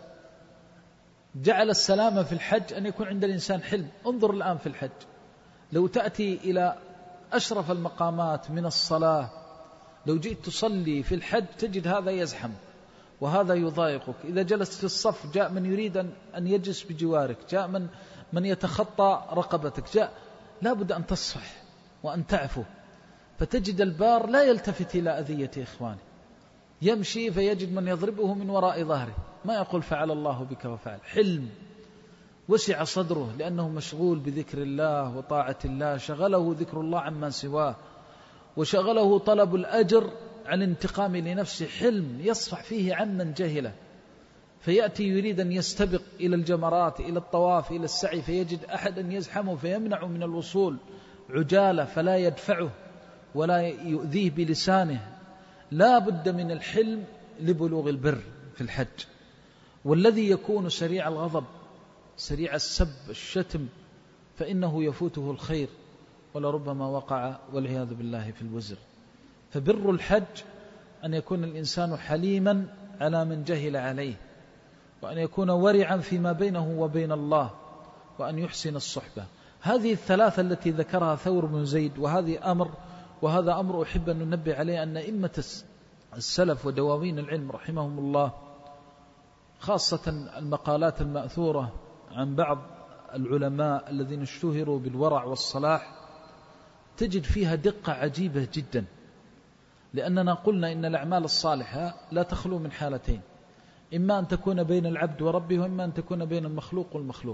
جعل السلامة في الحج أن يكون عند الإنسان حلم. انظر الآن في الحج، لو تأتي إلى أشرف المقامات من الصلاة، لو جئت تصلي في الحج تجد هذا يزحم وهذا يضايقك. إذا جلست في الصف جاء من يريد أن يجلس بجوارك، جاء من من يتخطى رقبتك، جاء لا بد أن تصفح وأن تعفو. فتجد البار لا يلتفت إلى أذية إخوانه، يمشي فيجد من يضربه من وراء ظهره، ما يقول فعل الله بك وفعل. حلم، وسع صدره لأنه مشغول بذكر الله وطاعة الله، شغله ذكر الله عما سواه، وشغله طلب الأجر عن انتقام لنفسه. حلم يصفح فيه عمن جهله، فيأتي يريد أن يستبق إلى الجمرات إلى الطواف إلى السعي، فيجد أحدا يزحمه فيمنع من الوصول، عجالة فلا يدفعه ولا يؤذيه بلسانه. لا بد من الحلم لبلوغ البر في الحج. والذي يكون سريع الغضب سريع السب الشتم فإنه يفوته الخير ولربما وقع والعياذ بالله في الوزر. فبر الحج أن يكون الإنسان حليما على من جهل عليه، وأن يكون ورعا فيما بينه وبين الله، وأن يحسن الصحبة. هذه الثلاثة التي ذكرها ثور بن زيد، وهذه أمر وهذا أمر أحب أن ننبه عليه، أن أئمة السلف ودواوين العلم رحمهم الله، خاصة المقالات المأثورة عن بعض العلماء الذين اشتهروا بالورع والصلاح، تجد فيها دقة عجيبة جدا. لأننا قلنا إن الأعمال الصالحة لا تخلو من حالتين: إما أن تكون بين العبد وربه، وإما أن تكون بين المخلوق والمخلوق.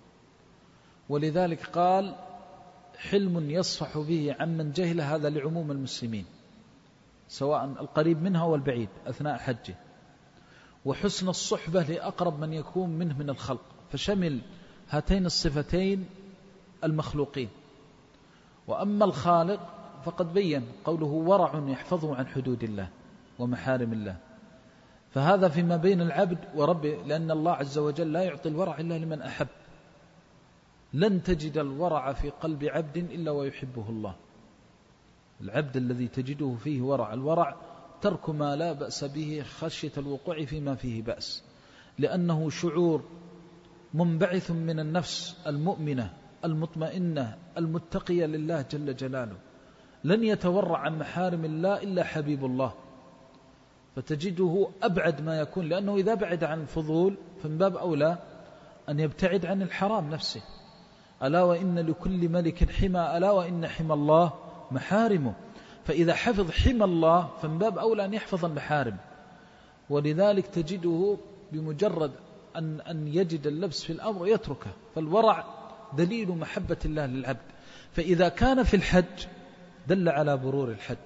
ولذلك قال حلم يصفح به عمن جهل، هذا لعموم المسلمين سواء القريب منها والبعيد أثناء حجه. وحسن الصحبة لأقرب من يكون منه من الخلق، فشمل هاتين الصفتين المخلوقين. وأما الخالق فقد بين قوله ورع يحفظه عن حدود الله ومحارم الله، فهذا فيما بين العبد وربه، لأن الله عز وجل لا يعطي الورع إلا لمن أحب. لن تجد الورع في قلب عبد إلا ويحبه الله. العبد الذي تجده فيه ورع، الورع ترك ما لا بأس به خشية الوقوع فيما فيه بأس، لأنه شعور منبعث من النفس المؤمنة المطمئنة المتقية لله جل جلاله. لن يتورع عن محارم الله إلا حبيب الله. فتجده أبعد ما يكون، لأنه إذا بعد عن الفضول فمن باب أولى أن يبتعد عن الحرام نفسه. ألا وإن لكل ملك حمى، ألا وإن حمى الله محارمه. فإذا حفظ حمى الله فمن باب أولى أن يحفظ المحارم. ولذلك تجده بمجرد أن, أن يجد اللبس في الأمر يتركه. فالورع دليل محبة الله للعبد. فإذا كان في الحج دل على برور الحج.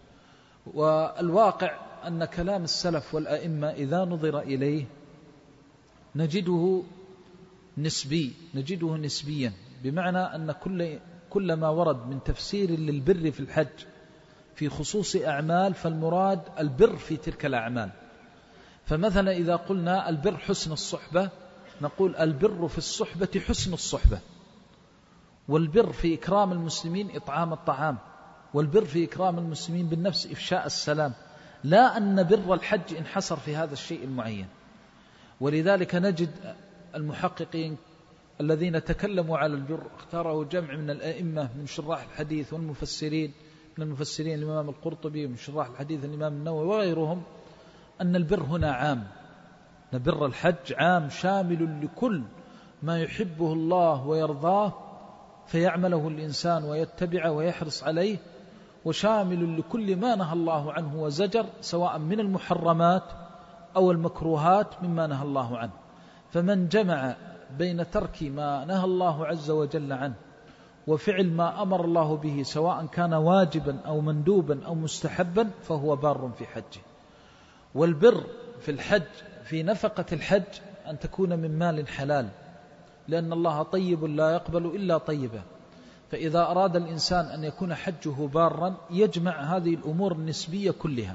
والواقع أن كلام السلف والأئمة إذا نظر إليه نجده نسبي نجده نسبيا، بمعنى أن كل كل ما ورد من تفسير للبر في الحج في خصوص أعمال فالمراد البر في تلك الأعمال. فمثلا إذا قلنا البر حسن الصحبة نقول البر في الصحبة حسن الصحبة، والبر في إكرام المسلمين إطعام الطعام، والبر في إكرام المسلمين بالنفس إفشاء السلام، لا أن بر الحج انحصر في هذا الشيء المعين. ولذلك نجد المحققين الذين تكلموا على البر اختاره جمع من الأئمة من شراح الحديث والمفسرين، من المفسرين الإمام القرطبي ومن شراح الحديث الإمام النووي وغيرهم، أن البر هنا عام، بر الحج عام شامل لكل ما يحبه الله ويرضاه فيعمله الإنسان ويتبعه ويحرص عليه، وشامل لكل ما نهى الله عنه وزجر سواء من المحرمات أو المكروهات مما نهى الله عنه. فمن جمع بين ترك ما نهى الله عز وجل عنه وفعل ما أمر الله به سواء كان واجبا أو مندوبا أو مستحبا فهو بار في حجه. والبر في الحج في نفقة الحج أن تكون من مال حلال، لأن الله طيب لا يقبل إلا طيبا. فإذا أراد الإنسان أن يكون حجه بارا يجمع هذه الأمور النسبية كلها،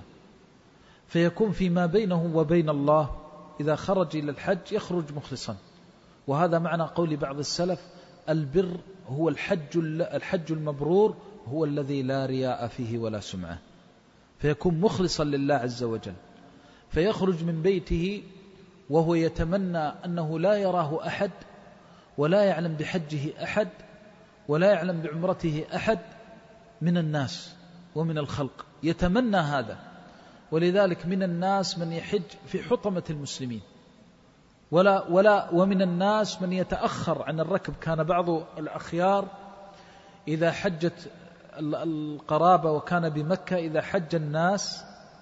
فيكون فيما بينه وبين الله إذا خرج إلى الحج يخرج مخلصا. وهذا معنى قول بعض السلف البر هو الحج الحج المبرور هو الذي لا رياء فيه ولا سمعة، فيكون مخلصا لله عز وجل، فيخرج من بيته وهو يتمنى أنه لا يراه أحد ولا يعلم بحجه أحد ولا يعلم بعمرته أحد من الناس ومن الخلق، يتمنى هذا. ولذلك من الناس من يحج في حطمة المسلمين، ولا ولا ومن الناس من يتأخر عن الركب. كان بعض الأخيار إذا حجت القرابة وكان بمكة إذا حج الناس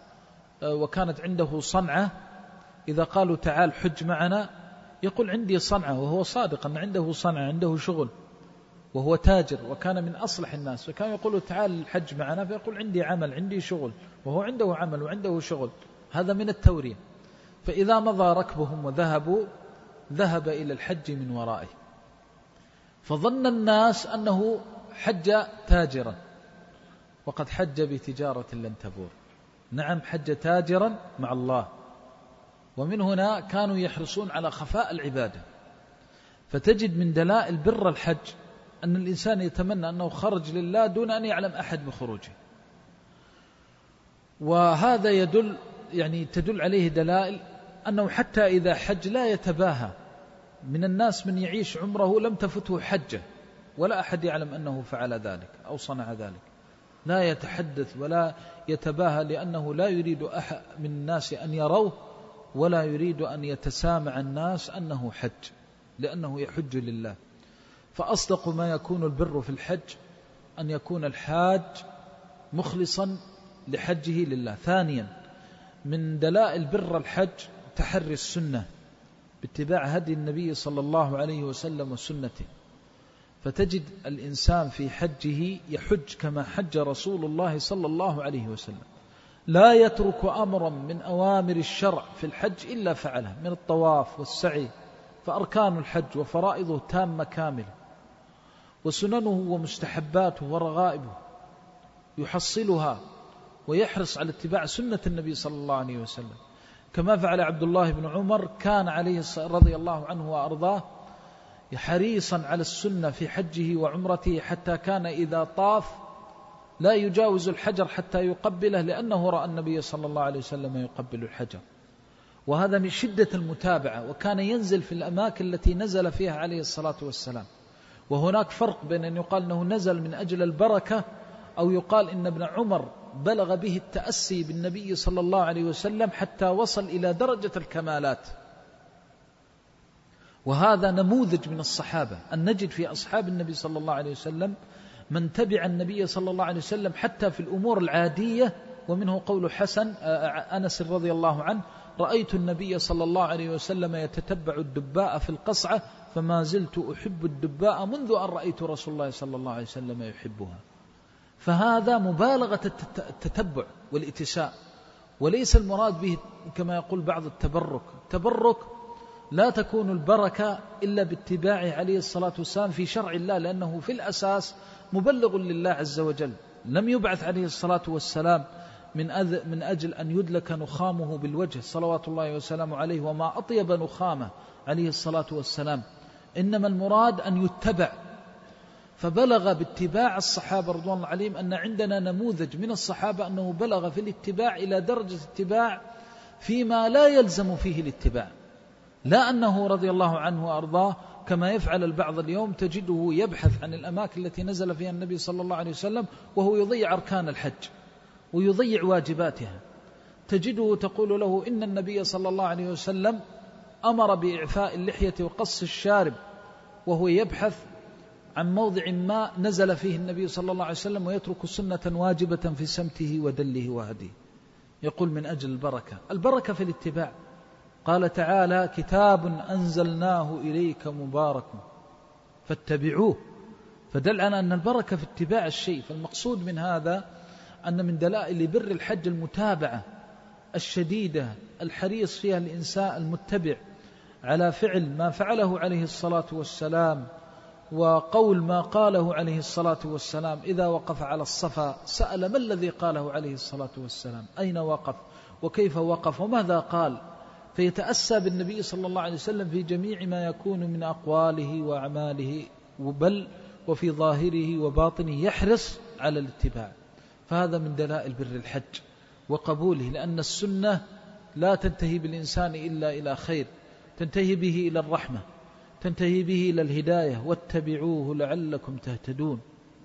وكانت عنده صنعة، إذا قالوا تعال حج معنا يقول عندي صنعة، وهو صادق أن عنده صنعة عنده شغل وهو تاجر وكان من أصلح الناس، فكان يقول تعال الحج معنا فيقول عندي عمل عندي شغل، وهو عنده عمل وعنده شغل. هذا من التورية. فإذا مضى ركبهم وذهبوا ذهب إلى الحج من ورائه، فظن الناس أنه حج تاجرا وقد حج بتجارة لن تبور. نعم حج تاجرا مع الله. ومن هنا كانوا يحرصون على خفاء العبادة. فتجد من دلائل بر الحج أن الإنسان يتمنى أنه خرج لله دون أن يعلم أحد بخروجه. وهذا يدل يعني تدل عليه دلائل أنه حتى إذا حج لا يتباهى. من الناس من يعيش عمره لم تفته حجة ولا أحد يعلم أنه فعل ذلك أو صنع ذلك، لا يتحدث ولا يتباهى، لأنه لا يريد أحد من الناس أن يروه ولا يريد أن يتسامع الناس أنه حج، لأنه يحج لله. فأصدق ما يكون البر في الحج أن يكون الحاج مخلصا لحجه لله. ثانيا من دلائل بر الحج تحري السنة باتباع هدي النبي صلى الله عليه وسلم وسنته. فتجد الإنسان في حجه يحج كما حج رسول الله صلى الله عليه وسلم، لا يترك أمرا من أوامر الشرع في الحج إلا فعله من الطواف والسعي، فأركان الحج وفرائضه تامة كاملة، وسننه ومستحباته ورغائبه يحصلها ويحرص على اتباع سنة النبي صلى الله عليه وسلم، كما فعل عبد الله بن عمر كان عليه رضي الله عنه وأرضاه حريصا على السنة في حجه وعمرته، حتى كان إذا طاف لا يجاوز الحجر حتى يقبله، لأنه رأى النبي صلى الله عليه وسلم يقبل الحجر. وهذا من شدة المتابعة. وكان ينزل في الأماكن التي نزل فيها عليه الصلاة والسلام. وهناك فرق بين أن يقال أنه نزل من أجل البركة أو يقال إن ابن عمر بلغ به التأسي بالنبي صلى الله عليه وسلم حتى وصل إلى درجة الكمالات. وهذا نموذج من الصحابة، أن نجد في أصحاب النبي صلى الله عليه وسلم من تبع النبي صلى الله عليه وسلم حتى في الأمور العادية. ومنه قول حسن أنس رضي الله عنه: رأيت النبي صلى الله عليه وسلم يتتبع الدباء في القصعة فما زلت أحب الدباء منذ أن رأيت رسول الله صلى الله عليه وسلم يحبها. فهذا مبالغة التتبع والاتساء، وليس المراد به كما يقول بعض التبرك. التبرك لا تكون البركة إلا باتباعه عليه الصلاة والسلام في شرع الله، لأنه في الأساس مبلغ لله عز وجل. لم يبعث عليه الصلاة والسلام من من أجل أن يدلك نخامه بالوجه صلوات الله وسلامه عليه، وما أطيب نخامه عليه الصلاة والسلام، إنما المراد أن يتبع. فبلغ باتباع الصحابة رضوان الله عليهم أن عندنا نموذج من الصحابة أنه بلغ في الاتباع إلى درجة اتباع فيما لا يلزم فيه الاتباع، لا أنه رضي الله عنه وأرضاه كما يفعل البعض اليوم، تجده يبحث عن الأماكن التي نزل فيها النبي صلى الله عليه وسلم وهو يضيع أركان الحج ويضيع واجباتها. تجده تقول له إن النبي صلى الله عليه وسلم أمر بإعفاء اللحية وقص الشارب، وهو يبحث عن موضع ما نزل فيه النبي صلى الله عليه وسلم ويترك سنة واجبة في سمته ودله وهديه. يقول من أجل البركة. البركة في الاتباع. قال تعالى: كتاب أنزلناه إليك مبارك فاتبعوه. فدل على أن البركة في اتباع الشيء. فالمقصود من هذا أن من دلائل بر الحج المتابعة الشديدة الحريص فيها الإنسان المتبع على فعل ما فعله عليه الصلاة والسلام، وقول ما قاله عليه الصلاة والسلام. إذا وقف على الصفا سأل ما الذي قاله عليه الصلاة والسلام، أين وقف وكيف وقف وماذا قال، فيتأسى بالنبي صلى الله عليه وسلم في جميع ما يكون من أقواله وأعماله، بل وفي ظاهره وباطنه يحرص على الاتباع. فهذا من دلائل بر الحج وقبوله، لأن السنة لا تنتهي بالإنسان إلا إلى خير، تنتهي به إلى الرحمة، تنتهي به إلى الهداية، واتبعوه لعلكم تهتدون.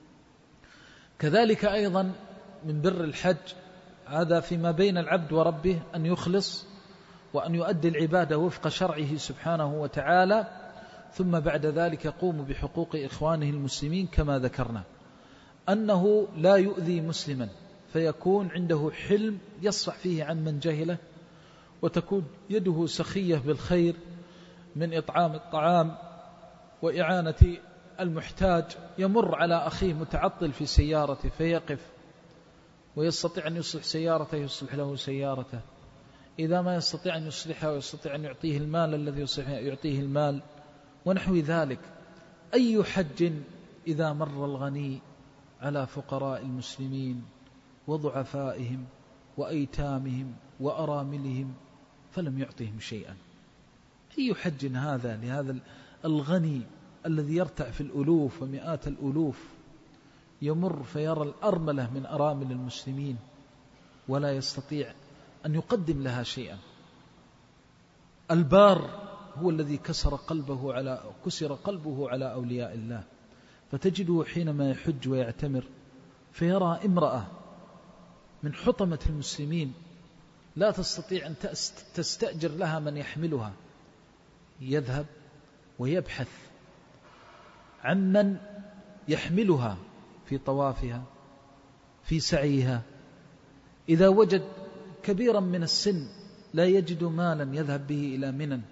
كذلك أيضا من بر الحج هذا فيما بين العبد وربه أن يخلص وأن يؤدي العبادة وفق شرعه سبحانه وتعالى، ثم بعد ذلك يقوم بحقوق إخوانه المسلمين كما ذكرنا، أنه لا يؤذي مسلما، فيكون عنده حلم يصفح فيه عن من جهله، وتكون يده سخية بالخير من إطعام الطعام وإعانة المحتاج. يمر على أخيه متعطل في سيارته فيقف، ويستطيع أن يصلح سيارته يصلح له سيارته، إذا ما يستطيع أن يصلحها ويستطيع أن يعطيه المال الذي يعطيه المال ونحو ذلك. أي حج إذا مر الغني على فقراء المسلمين وضعفائهم وأيتامهم وأراملهم فلم يعطهم شيئا؟ أي حج هذا لهذا الغني الذي يرتع في الألوف ومئات الألوف، يمر فيرى الأرملة من أرامل المسلمين ولا يستطيع أن يقدم لها شيئا. البار هو الذي كسر قلبه على كسر قلبه على أولياء الله، فتجده حينما يحج ويعتمر فيرى امرأة من حطمة المسلمين لا تستطيع أن تستأجر لها من يحملها، يذهب ويبحث عمن يحملها في طوافها في سعيها. إذا وجد كبيرا من السن لا يجد مالا يذهب به إلى منى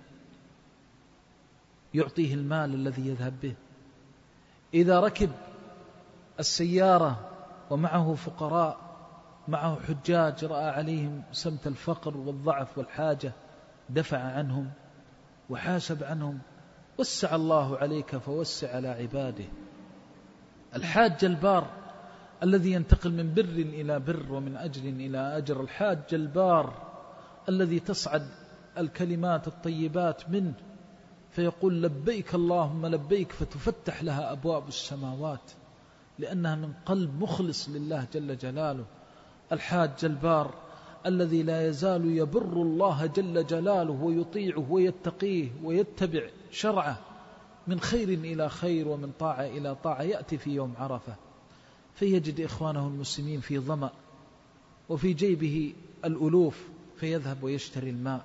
يعطيه المال الذي يذهب به. إذا ركب السيارة ومعه فقراء معه حجاج رأى عليهم سمت الفقر والضعف والحاجة دفع عنهم وحاسب عنهم. وسع الله عليك فوسع على عباده. الحاج البار الذي ينتقل من بر إلى بر ومن أجر إلى أجر، الحاج البار الذي تصعد الكلمات الطيبات منه فيقول لبيك اللهم لبيك، فتفتح لها أبواب السماوات لأنها من قلب مخلص لله جل جلاله. الحاج البار الذي لا يزال يبر الله جل جلاله ويطيعه ويتقيه ويتبع شرعه من خير إلى خير ومن طاعة إلى طاعة، يأتي في يوم عرفة فيجد إخوانه المسلمين في ظمأ وفي جيبه الألوف، فيذهب ويشتري الماء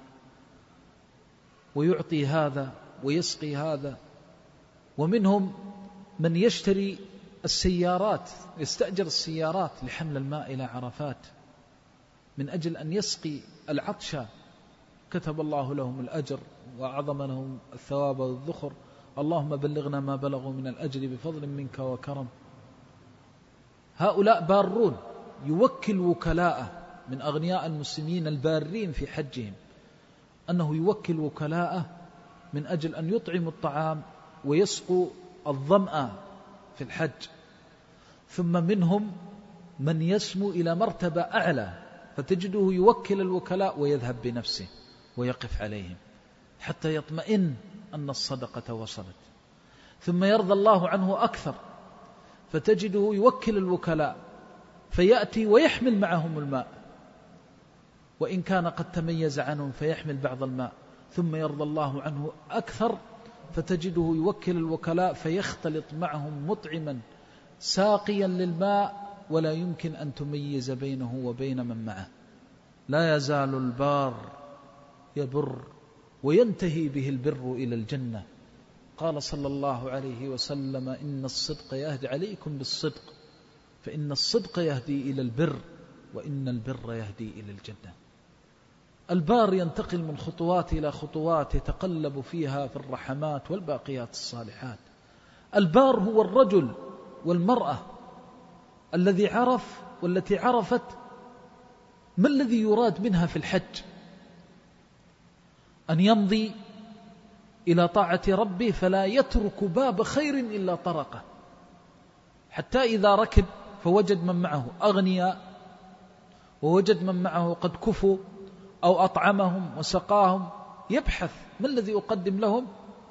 ويعطي هذا ويسقي هذا. ومنهم من يشتري السيارات، يستأجر السيارات لحمل الماء إلى عرفات من أجل أن يسقي العطشى، كتب الله لهم الأجر وأعظم لهم الثواب والذخر. اللهم بلغنا ما بلغوا من الأجر بفضل منك وكرم. هؤلاء بارون، يوكل وكلاءه من أغنياء المسلمين البارين في حجهم، أنه يوكل وكلاءه من أجل أن يطعموا الطعام ويسقوا الظمأ في الحج. ثم منهم من يسمو إلى مرتبة أعلى، فتجده يوكل الوكلاء ويذهب بنفسه ويقف عليهم حتى يطمئن أن الصدقة وصلت. ثم يرضى الله عنه أكثر، فتجده يوكل الوكلاء فيأتي ويحمل معهم الماء، وإن كان قد تميز عنهم فيحمل بعض الماء. ثم يرضى الله عنه أكثر، فتجده يوكل الوكلاء فيختلط معهم مطعما ساقيا للماء، ولا يمكن أن تميز بينه وبين من معه. لا يزال البار يبر وينتهي به البر إلى الجنة. قال صلى الله عليه وسلم: إن الصدق يهدي، عليكم بالصدق، فإن الصدق يهدي إلى البر، وإن البر يهدي إلى الجنة. البار ينتقل من خطوات إلى خطوات يتقلب فيها في الرحمات والباقيات الصالحات. البار هو الرجل والمرأة الذي عرف والتي عرفت ما الذي يراد منها في الحج، أن يمضي إلى طاعة ربه فلا يترك باب خير إلا طرقه، حتى إذا ركب فوجد من معه أغنياء ووجد من معه قد كفوا أو أطعمهم وسقاهم، يبحث ما الذي يقدم لهم،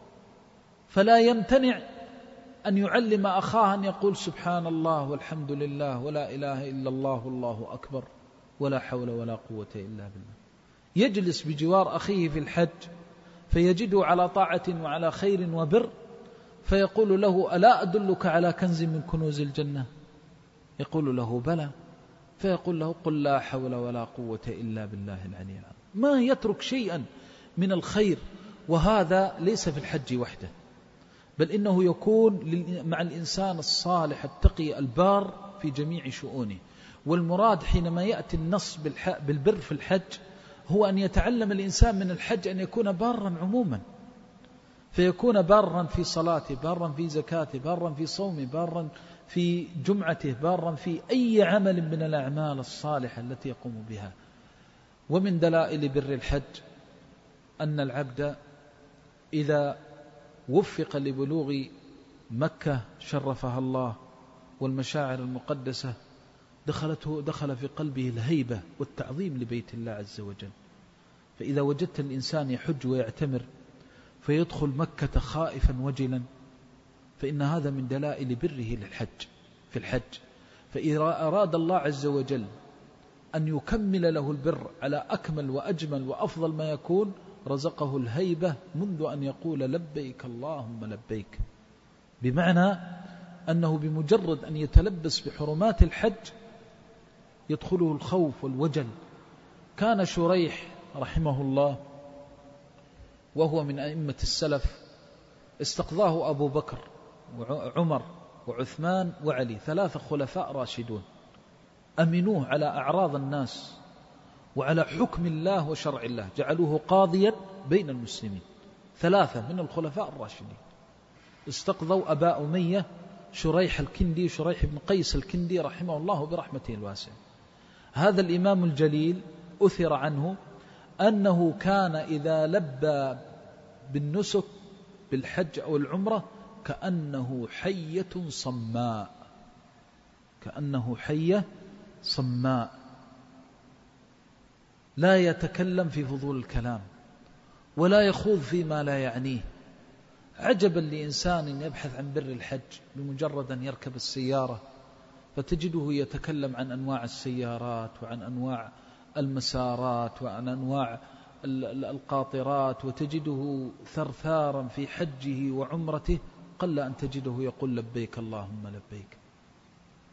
فلا يمتنع أن يعلم أخاه أن يقول سبحان الله والحمد لله ولا إله إلا الله والله أكبر ولا حول ولا قوة إلا بالله. يجلس بجوار أخيه في الحج فيجده على طاعة وعلى خير وبر، فيقول له: ألا أدلك على كنز من كنوز الجنة؟ يقول له: بلى. فيقول له: قل لا حول ولا قوة إلا بالله العلي العظيم. ما يترك شيئا من الخير. وهذا ليس في الحج وحده، بل إنه يكون مع الإنسان الصالح التقي البار في جميع شؤونه. والمراد حينما يأتي النص بالبر في الحج هو أن يتعلم الإنسان من الحج أن يكون بارا عموما، فيكون بارا في صلاته، بارا في زكاته، بارا في صومه، بارا في جمعته، بارا في أي عمل من الأعمال الصالحة التي يقوم بها. ومن دلائل بر الحج أن العبد إذا وفق لبلوغ مكة شرفها الله والمشاعر المقدسة دخلته دخل في قلبه الهيبة والتعظيم لبيت الله عز وجل. فإذا وجدت الإنسان يحج ويعتمر فيدخل مكة خائفا وجلا، فإن هذا من دلائل بره للحج في الحج. فإذا أراد الله عز وجل أن يكمل له البر على أكمل وأجمل وأفضل ما يكون، رزقه الهيبة منذ أن يقول لبيك اللهم لبيك، بمعنى أنه بمجرد أن يتلبس بحرمات الحج يدخله الخوف والوجل. كان شريح رحمه الله وهو من أئمة السلف استقضاه أبو بكر وعمر وعثمان وعلي، ثلاثة خلفاء راشدون أمنوه على أعراض الناس وعلى حكم الله وشرع الله، جعلوه قاضيا بين المسلمين. ثلاثة من الخلفاء الراشدين استقضوا أبا أمية شريح الكندي، شريح بن قيس الكندي رحمه الله برحمته الواسعة. هذا الإمام الجليل أثر عنه أنه كان إذا لبى بالنسك بالحج أو العمرة كأنه حية صماء، كأنه حية صماء، لا يتكلم في فضول الكلام ولا يخوض فيما لا يعنيه. عجبا لإنسان يبحث عن بر الحج، بمجرد أن يركب السيارة فتجده يتكلم عن أنواع السيارات وعن أنواع المسارات وعن أنواع القاطرات، وتجده ثرثارا في حجه وعمرته، قل أن تجده يقول لبيك اللهم لبيك.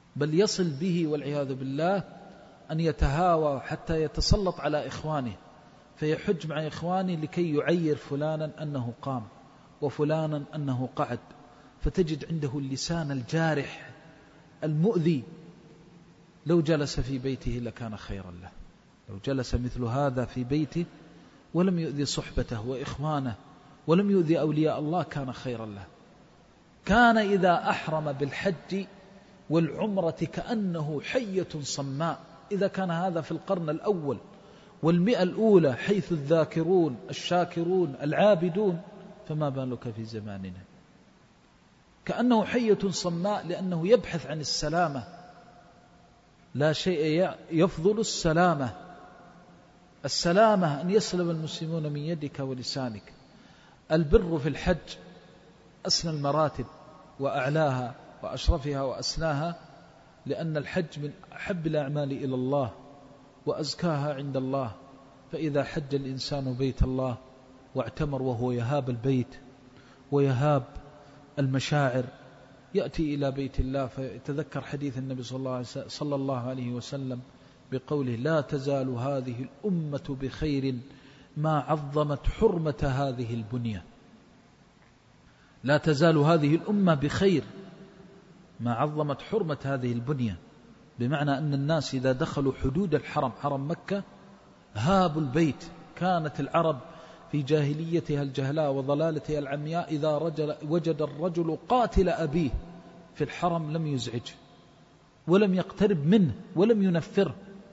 بل يصل به والعياذ بالله أن يتهاوى حتى يتسلط على إخوانه، فيحج مع إخوانه لكي يعير فلانا أنه قام وفلانا أنه قعد، فتجد عنده اللسان الجارح المؤذي. لو جلس في بيته لكان خيرا له، لو جلس مثل هذا في بيته ولم يؤذي صحبته وإخوانه ولم يؤذي أولياء الله كان خيرا له. كان إذا أحرم بالحج والعمرة كأنه حية صماء. إذا كان هذا في القرن الأول والمئة الأولى حيث الذاكرون الشاكرون العابدون، فما بالك في زماننا؟ كأنه حية صماء، لأنه يبحث عن السلامة. لا شيء يفضل السلامة. السلامة أن يسلم المسلمون من يدك ولسانك. البر في الحج أسنى المراتب وأعلاها وأشرفها وأسناها، لأن الحج من أحب الأعمال إلى الله وأزكاها عند الله. فإذا حج الإنسان بيت الله واعتمر وهو يهاب البيت ويهاب المشاعر، يأتي إلى بيت الله فيتذكر حديث النبي صلى الله عليه وسلم بقوله: لا تزال هذه الأمة بخير ما عظمت حرمة هذه البنية. لا تزال هذه الأمة بخير ما عظمت حرمة هذه البنية، بمعنى أن الناس إذا دخلوا حدود الحرم، حرم مكة، هابوا البيت. كانت العرب في جاهليتها الجهلاء وضلالتها العمياء إذا رجل وجد الرجل قاتل أبيه في الحرم لم يزعج ولم يقترب منه ولم ينفره.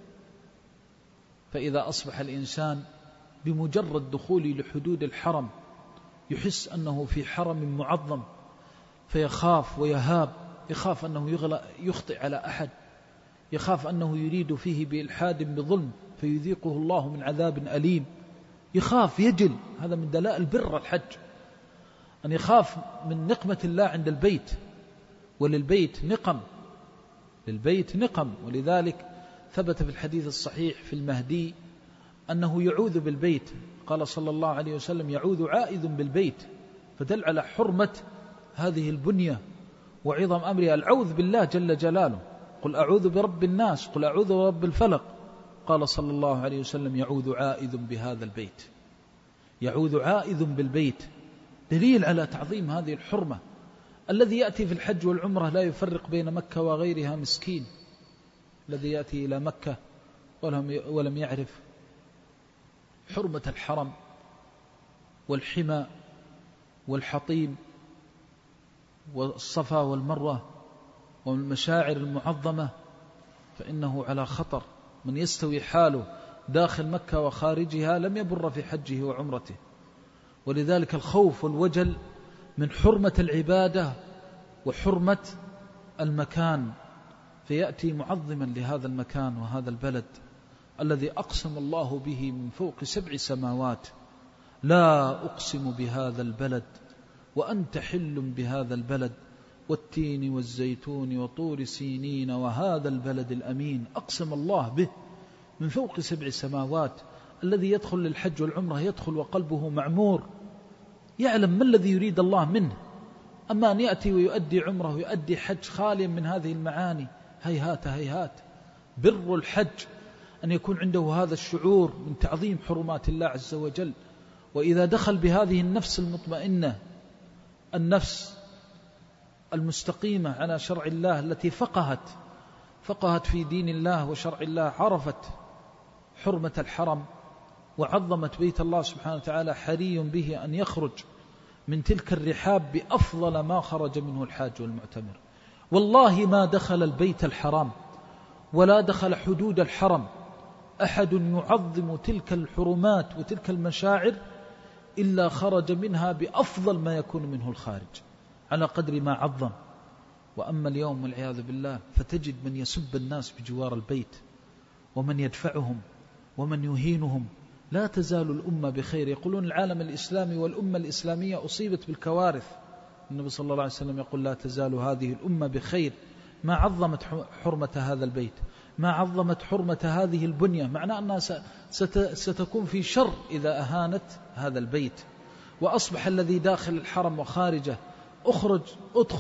فإذا أصبح الإنسان بمجرد دخول لحدود الحرم يحس أنه في حرم معظم، فيخاف ويهاب، يخاف أنه يخطئ على أحد، يخاف أنه يريد فيه بإلحاد بظلم فيذيقه الله من عذاب أليم، يخاف يجل. هذا من دلائل بر الحج، أن يخاف من نقمة الله عند البيت. وللبيت نقم، للبيت نقم. ولذلك ثبت في الحديث الصحيح في المهدي أنه يعوذ بالبيت، قال صلى الله عليه وسلم: يعوذ عائذ بالبيت، فدل على حرمة هذه البنية وعظم أمرها. العوذ بالله جل جلاله، قل أعوذ برب الناس، قل أعوذ برب الفلق. قال صلى الله عليه وسلم: يعوذ عائذ بهذا البيت، يعوذ عائذ بالبيت، دليل على تعظيم هذه الحرمة. الذي يأتي في الحج والعمرة لا يفرق بين مكة وغيرها مسكين، الذي يأتي إلى مكة ولم ولم يعرف حرمة الحرم والحمى والحطيم والصفا والمروة والمشاعر المعظمة فإنه على خطر. من يستوي حاله داخل مكة وخارجها لم يبر في حجه وعمرته. ولذلك الخوف والوجل من حرمة العبادة وحرمة المكان، فيأتي معظما لهذا المكان وهذا البلد الذي أقسم الله به من فوق سبع سماوات: لا أقسم بهذا البلد وأنت حل بهذا البلد والتين والزيتون وطور سينين وهذا البلد الأمين. أقسم الله به من فوق سبع سماوات. الذي يدخل للحج والعمرة يدخل وقلبه معمور، يعلم ما الذي يريد الله منه. أما أن يأتي ويؤدي عمره ويؤدي حج خاليا من هذه المعاني، هيهات هيهات. بر الحج أن يكون عنده هذا الشعور من تعظيم حرمات الله عز وجل. وإذا دخل بهذه النفس المطمئنة، النفس المستقيمة على شرع الله، التي فقهت فقهت في دين الله وشرع الله، عرفت حرمة الحرم وعظمت بيت الله سبحانه وتعالى، حري به أن يخرج من تلك الرحاب بأفضل ما خرج منه الحاج والمعتمر. والله ما دخل البيت الحرام ولا دخل حدود الحرم أحد يعظم تلك الحرمات وتلك المشاعر إلا خرج منها بأفضل ما يكون منه الخارج على قدر ما عظم. وأما اليوم والعياذ بالله فتجد من يسب الناس بجوار البيت ومن يدفعهم ومن يهينهم. لا تزال الأمة بخير. يقولون العالم الإسلامي والأمة الإسلامية أصيبت بالكوارث. النبي صلى الله عليه وسلم يقول: لا تزال هذه الأمة بخير ما عظمت حرمة هذا البيت، ما عظمت حرمة هذه البنية. معنى أنها ستكون في شر إذا أهانت هذا البيت. وأصبح الذي داخل الحرم وخارجه: أخرج، أدخل،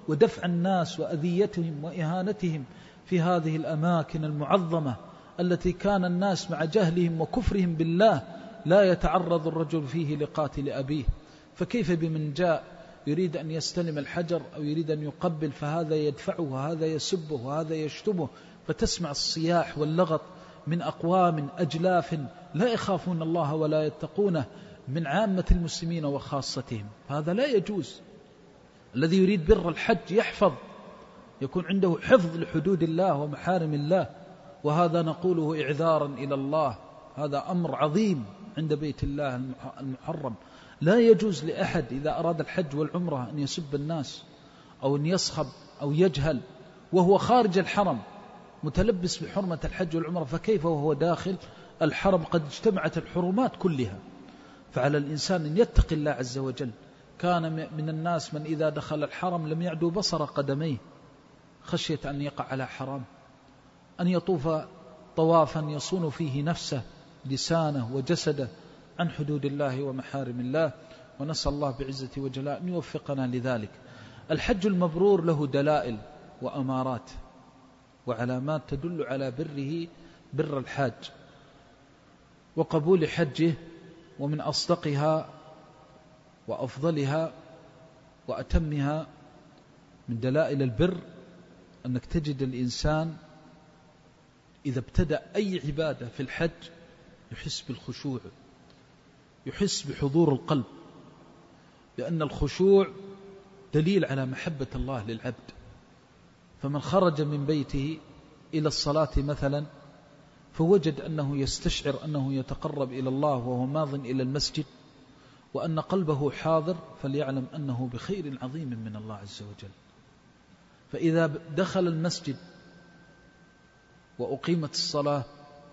ودفع الناس وأذيتهم وإهانتهم في هذه الأماكن المعظمة التي كان الناس مع جهلهم وكفرهم بالله لا يتعرض الرجل فيه لقاتل أبيه، فكيف بمن جاء يريد أن يستلم الحجر أو يريد أن يقبل، فهذا يدفعه وهذا يسبه وهذا يشتمه، فتسمع الصياح واللغط من أقوام أجلاف لا يخافون الله ولا يتقونه من عامة المسلمين وخاصتهم، فهذا لا يجوز. الذي يريد بر الحج يحفظ، يكون عنده حفظ لحدود الله ومحارم الله، وهذا نقوله إعذارا إلى الله، هذا أمر عظيم عند بيت الله المحرم. لا يجوز لأحد إذا أراد الحج والعمرة أن يسب الناس أو أن يصخب أو يجهل وهو خارج الحرم متلبس بحرمة الحج والعمرة، فكيف وهو داخل الحرم قد اجتمعت الحرمات كلها. فعلى الإنسان أن يتقي الله عز وجل. كان من الناس من إذا دخل الحرم لم يعدو بصر قدميه خشية أن يقع على حرام، أن يطوف طوافا يصون فيه نفسه لسانه وجسده عن حدود الله ومحارم الله، ونسأل الله بعزة وجلاله أن يوفقنا لذلك. الحج المبرور له دلائل وأمارات وعلامات تدل على بره بر الحاج وقبول حجه، ومن أصدقها وأفضلها وأتمها من دلائل البر أنك تجد الإنسان إذا ابتدأ أي عبادة في الحج يحس بالخشوع، يحس بحضور القلب، لأن الخشوع دليل على محبة الله للعبد. فمن خرج من بيته إلى الصلاة مثلا فوجد أنه يستشعر أنه يتقرب إلى الله وهو ماض إلى المسجد وأن قلبه حاضر، فليعلم أنه بخير عظيم من الله عز وجل. فإذا دخل المسجد وأقيمت الصلاة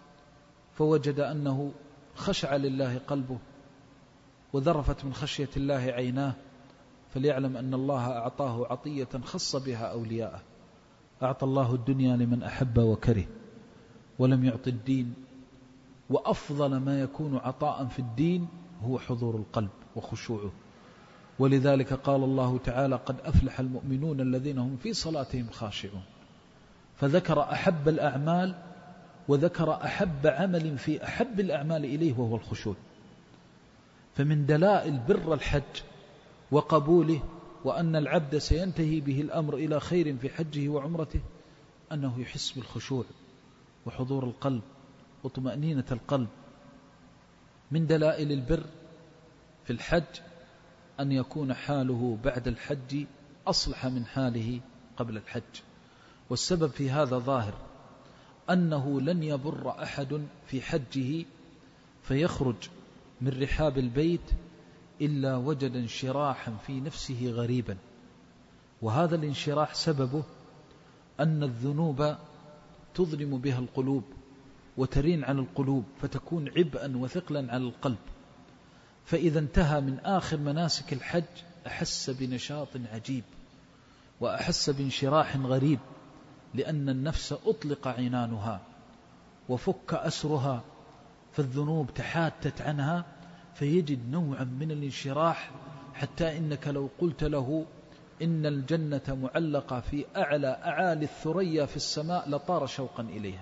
فوجد أنه خشع لله قلبه وذرفت من خشية الله عيناه، فليعلم أن الله أعطاه عطية خص بها أولياءه. أعطى الله الدنيا لمن أحب وكره، ولم يعط الدين، وأفضل ما يكون عطاء في الدين هو حضور القلب وخشوعه. ولذلك قال الله تعالى: قد أفلح المؤمنون الذين هم في صلاتهم خاشعون. فذكر أحب الأعمال وذكر أحب عمل في أحب الأعمال إليه وهو الخشوع. فمن دلائل بر الحج وقبوله وأن العبد سينتهي به الأمر إلى خير في حجه وعمرته أنه يحس بالخشوع وحضور القلب وطمأنينة القلب. من دلائل البر في الحج أن يكون حاله بعد الحج أصلح من حاله قبل الحج، والسبب في هذا ظاهر، أنه لن يبر أحد في حجه فيخرج من رحاب البيت إلا وجد انشراحا في نفسه غريبا، وهذا الانشراح سببه أن الذنوب تظلم بها القلوب وترين على القلوب فتكون عبئا وثقلا على القلب. فإذا انتهى من آخر مناسك الحج أحس بنشاط عجيب وأحس بانشراح غريب، لأن النفس أطلق عنانها وفك أسرها، فالذنوب تحاتت عنها، فيجد نوعا من الانشراح، حتى إنك لو قلت له إن الجنة معلقة في أعلى أعالي الثريا في السماء لطار شوقا إليها.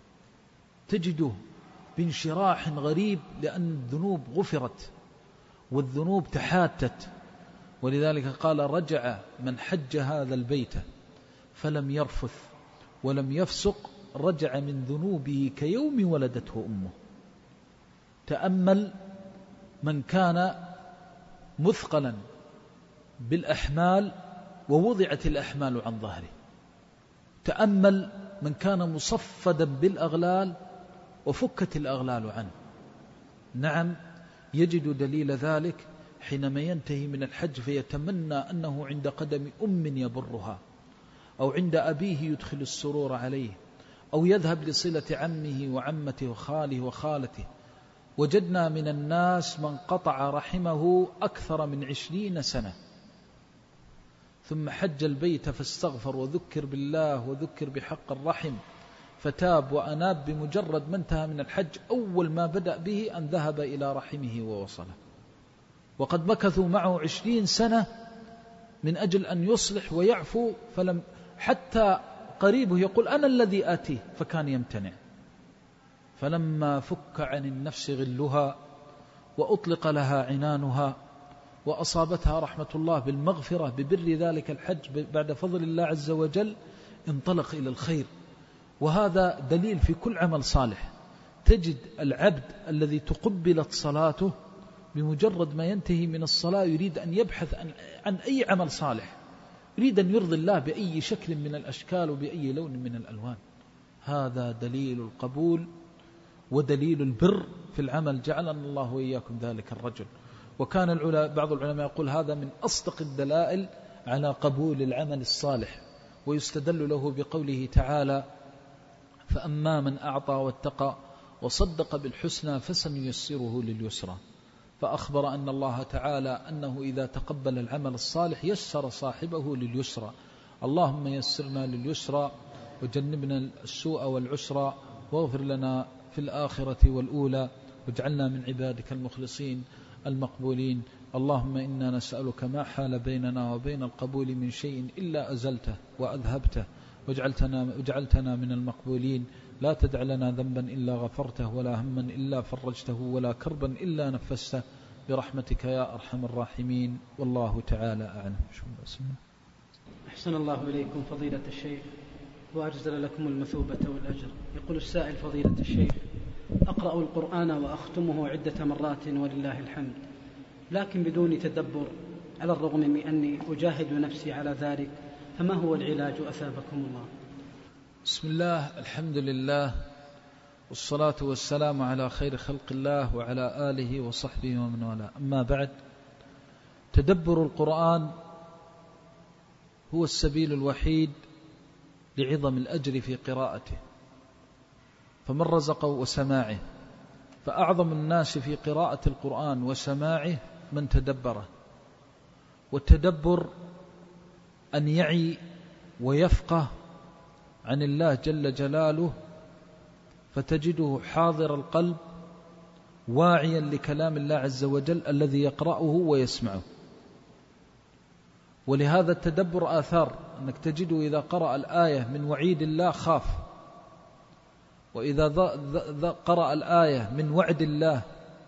تجده بانشراح غريب لأن الذنوب غفرت والذنوب تحاتت. ولذلك قال: رجع من حج هذا البيت فلم يرفث ولم يفسق رجع من ذنوبه كيوم ولدته أمه. تأمل من كان مثقلا بالأحمال ووضعت الأحمال عن ظهره، تأمل من كان مصفدا بالأغلال وفكت الأغلال عنه. نعم، يجد دليل ذلك حينما ينتهي من الحج فيتمنى أنه عند قدم أم يبرها، أو عند أبيه يدخل السرور عليه، أو يذهب لصلة عمه وعمته وخاله وخالته. وجدنا من الناس من قطع رحمه أكثر من عشرين سنة ثم حج البيت فاستغفر وذكر بالله وذكر بحق الرحم فتاب وأناب بمجرد ما انتهى من الحج. أول ما بدأ به أن ذهب إلى رحمه ووصله، وقد مكثوا معه عشرين سنة من أجل أن يصلح ويعفو، فلم حتى قريبه يقول أنا الذي آتيه فكان يمتنع. فلما فك عن النفس غلها وأطلق لها عنانها وأصابتها رحمة الله بالمغفرة ببر ذلك الحج بعد فضل الله عز وجل، انطلق إلى الخير. وهذا دليل في كل عمل صالح. تجد العبد الذي تقبلت صلاته بمجرد ما ينتهي من الصلاة يريد أن يبحث عن, عن أي عمل صالح، يريد أن يرضي الله بأي شكل من الأشكال وبأي لون من الألوان. هذا دليل القبول ودليل البر في العمل، جعلنا الله وإياكم ذلك الرجل. وكان العلماء بعض العلماء يقول هذا من أصدق الدلائل على قبول العمل الصالح، ويستدل له بقوله تعالى: فأما من أعطى واتقى وصدق بالحسنى فسنيسره لليسرى. فأخبر أن الله تعالى أنه إذا تقبل العمل الصالح يسر صاحبه لليسرى. اللهم يسرنا لليسرى وجنبنا السوء والعسرى، واغفر لنا في الآخرة والأولى، واجعلنا من عبادك المخلصين المقبولين. اللهم إنا نسألك ما حال بيننا وبين القبول من شيء إلا أزلته وأذهبته، وجعلتنا, وجعلتنا من المقبولين. لا تدع لنا ذنبا إلا غفرته، ولا هما إلا فرجته، ولا كربا إلا نفسته، برحمتك يا أرحم الراحمين. والله تعالى أعلم. أحسن الله إليكم فضيلة الشيخ، وأجزل لكم المثوبة والأجر. يقول السائل: فضيلة الشيخ، أقرأ القرآن وأختمه عدة مرات ولله الحمد، لكن بدون تدبر، على الرغم من أني أجاهد نفسي على ذلك، فما هو العلاج أثابكم الله؟ بسم الله، الحمد لله، والصلاة والسلام على خير خلق الله وعلى آله وصحبه ومن والاه. أما بعد، تدبر القرآن هو السبيل الوحيد لعظم الأجر في قراءته، فمن رزقه وسماعه، فأعظم الناس في قراءة القرآن وسماعه من تدبره. والتدبر أن يعي ويفقه عن الله جل جلاله، فتجده حاضر القلب واعيا لكلام الله عز وجل الذي يقرأه ويسمعه. ولهذا التدبر آثار، أنك تجده إذا قرأ الآية من وعيد الله خاف، وإذا قرأ الآية من وعد الله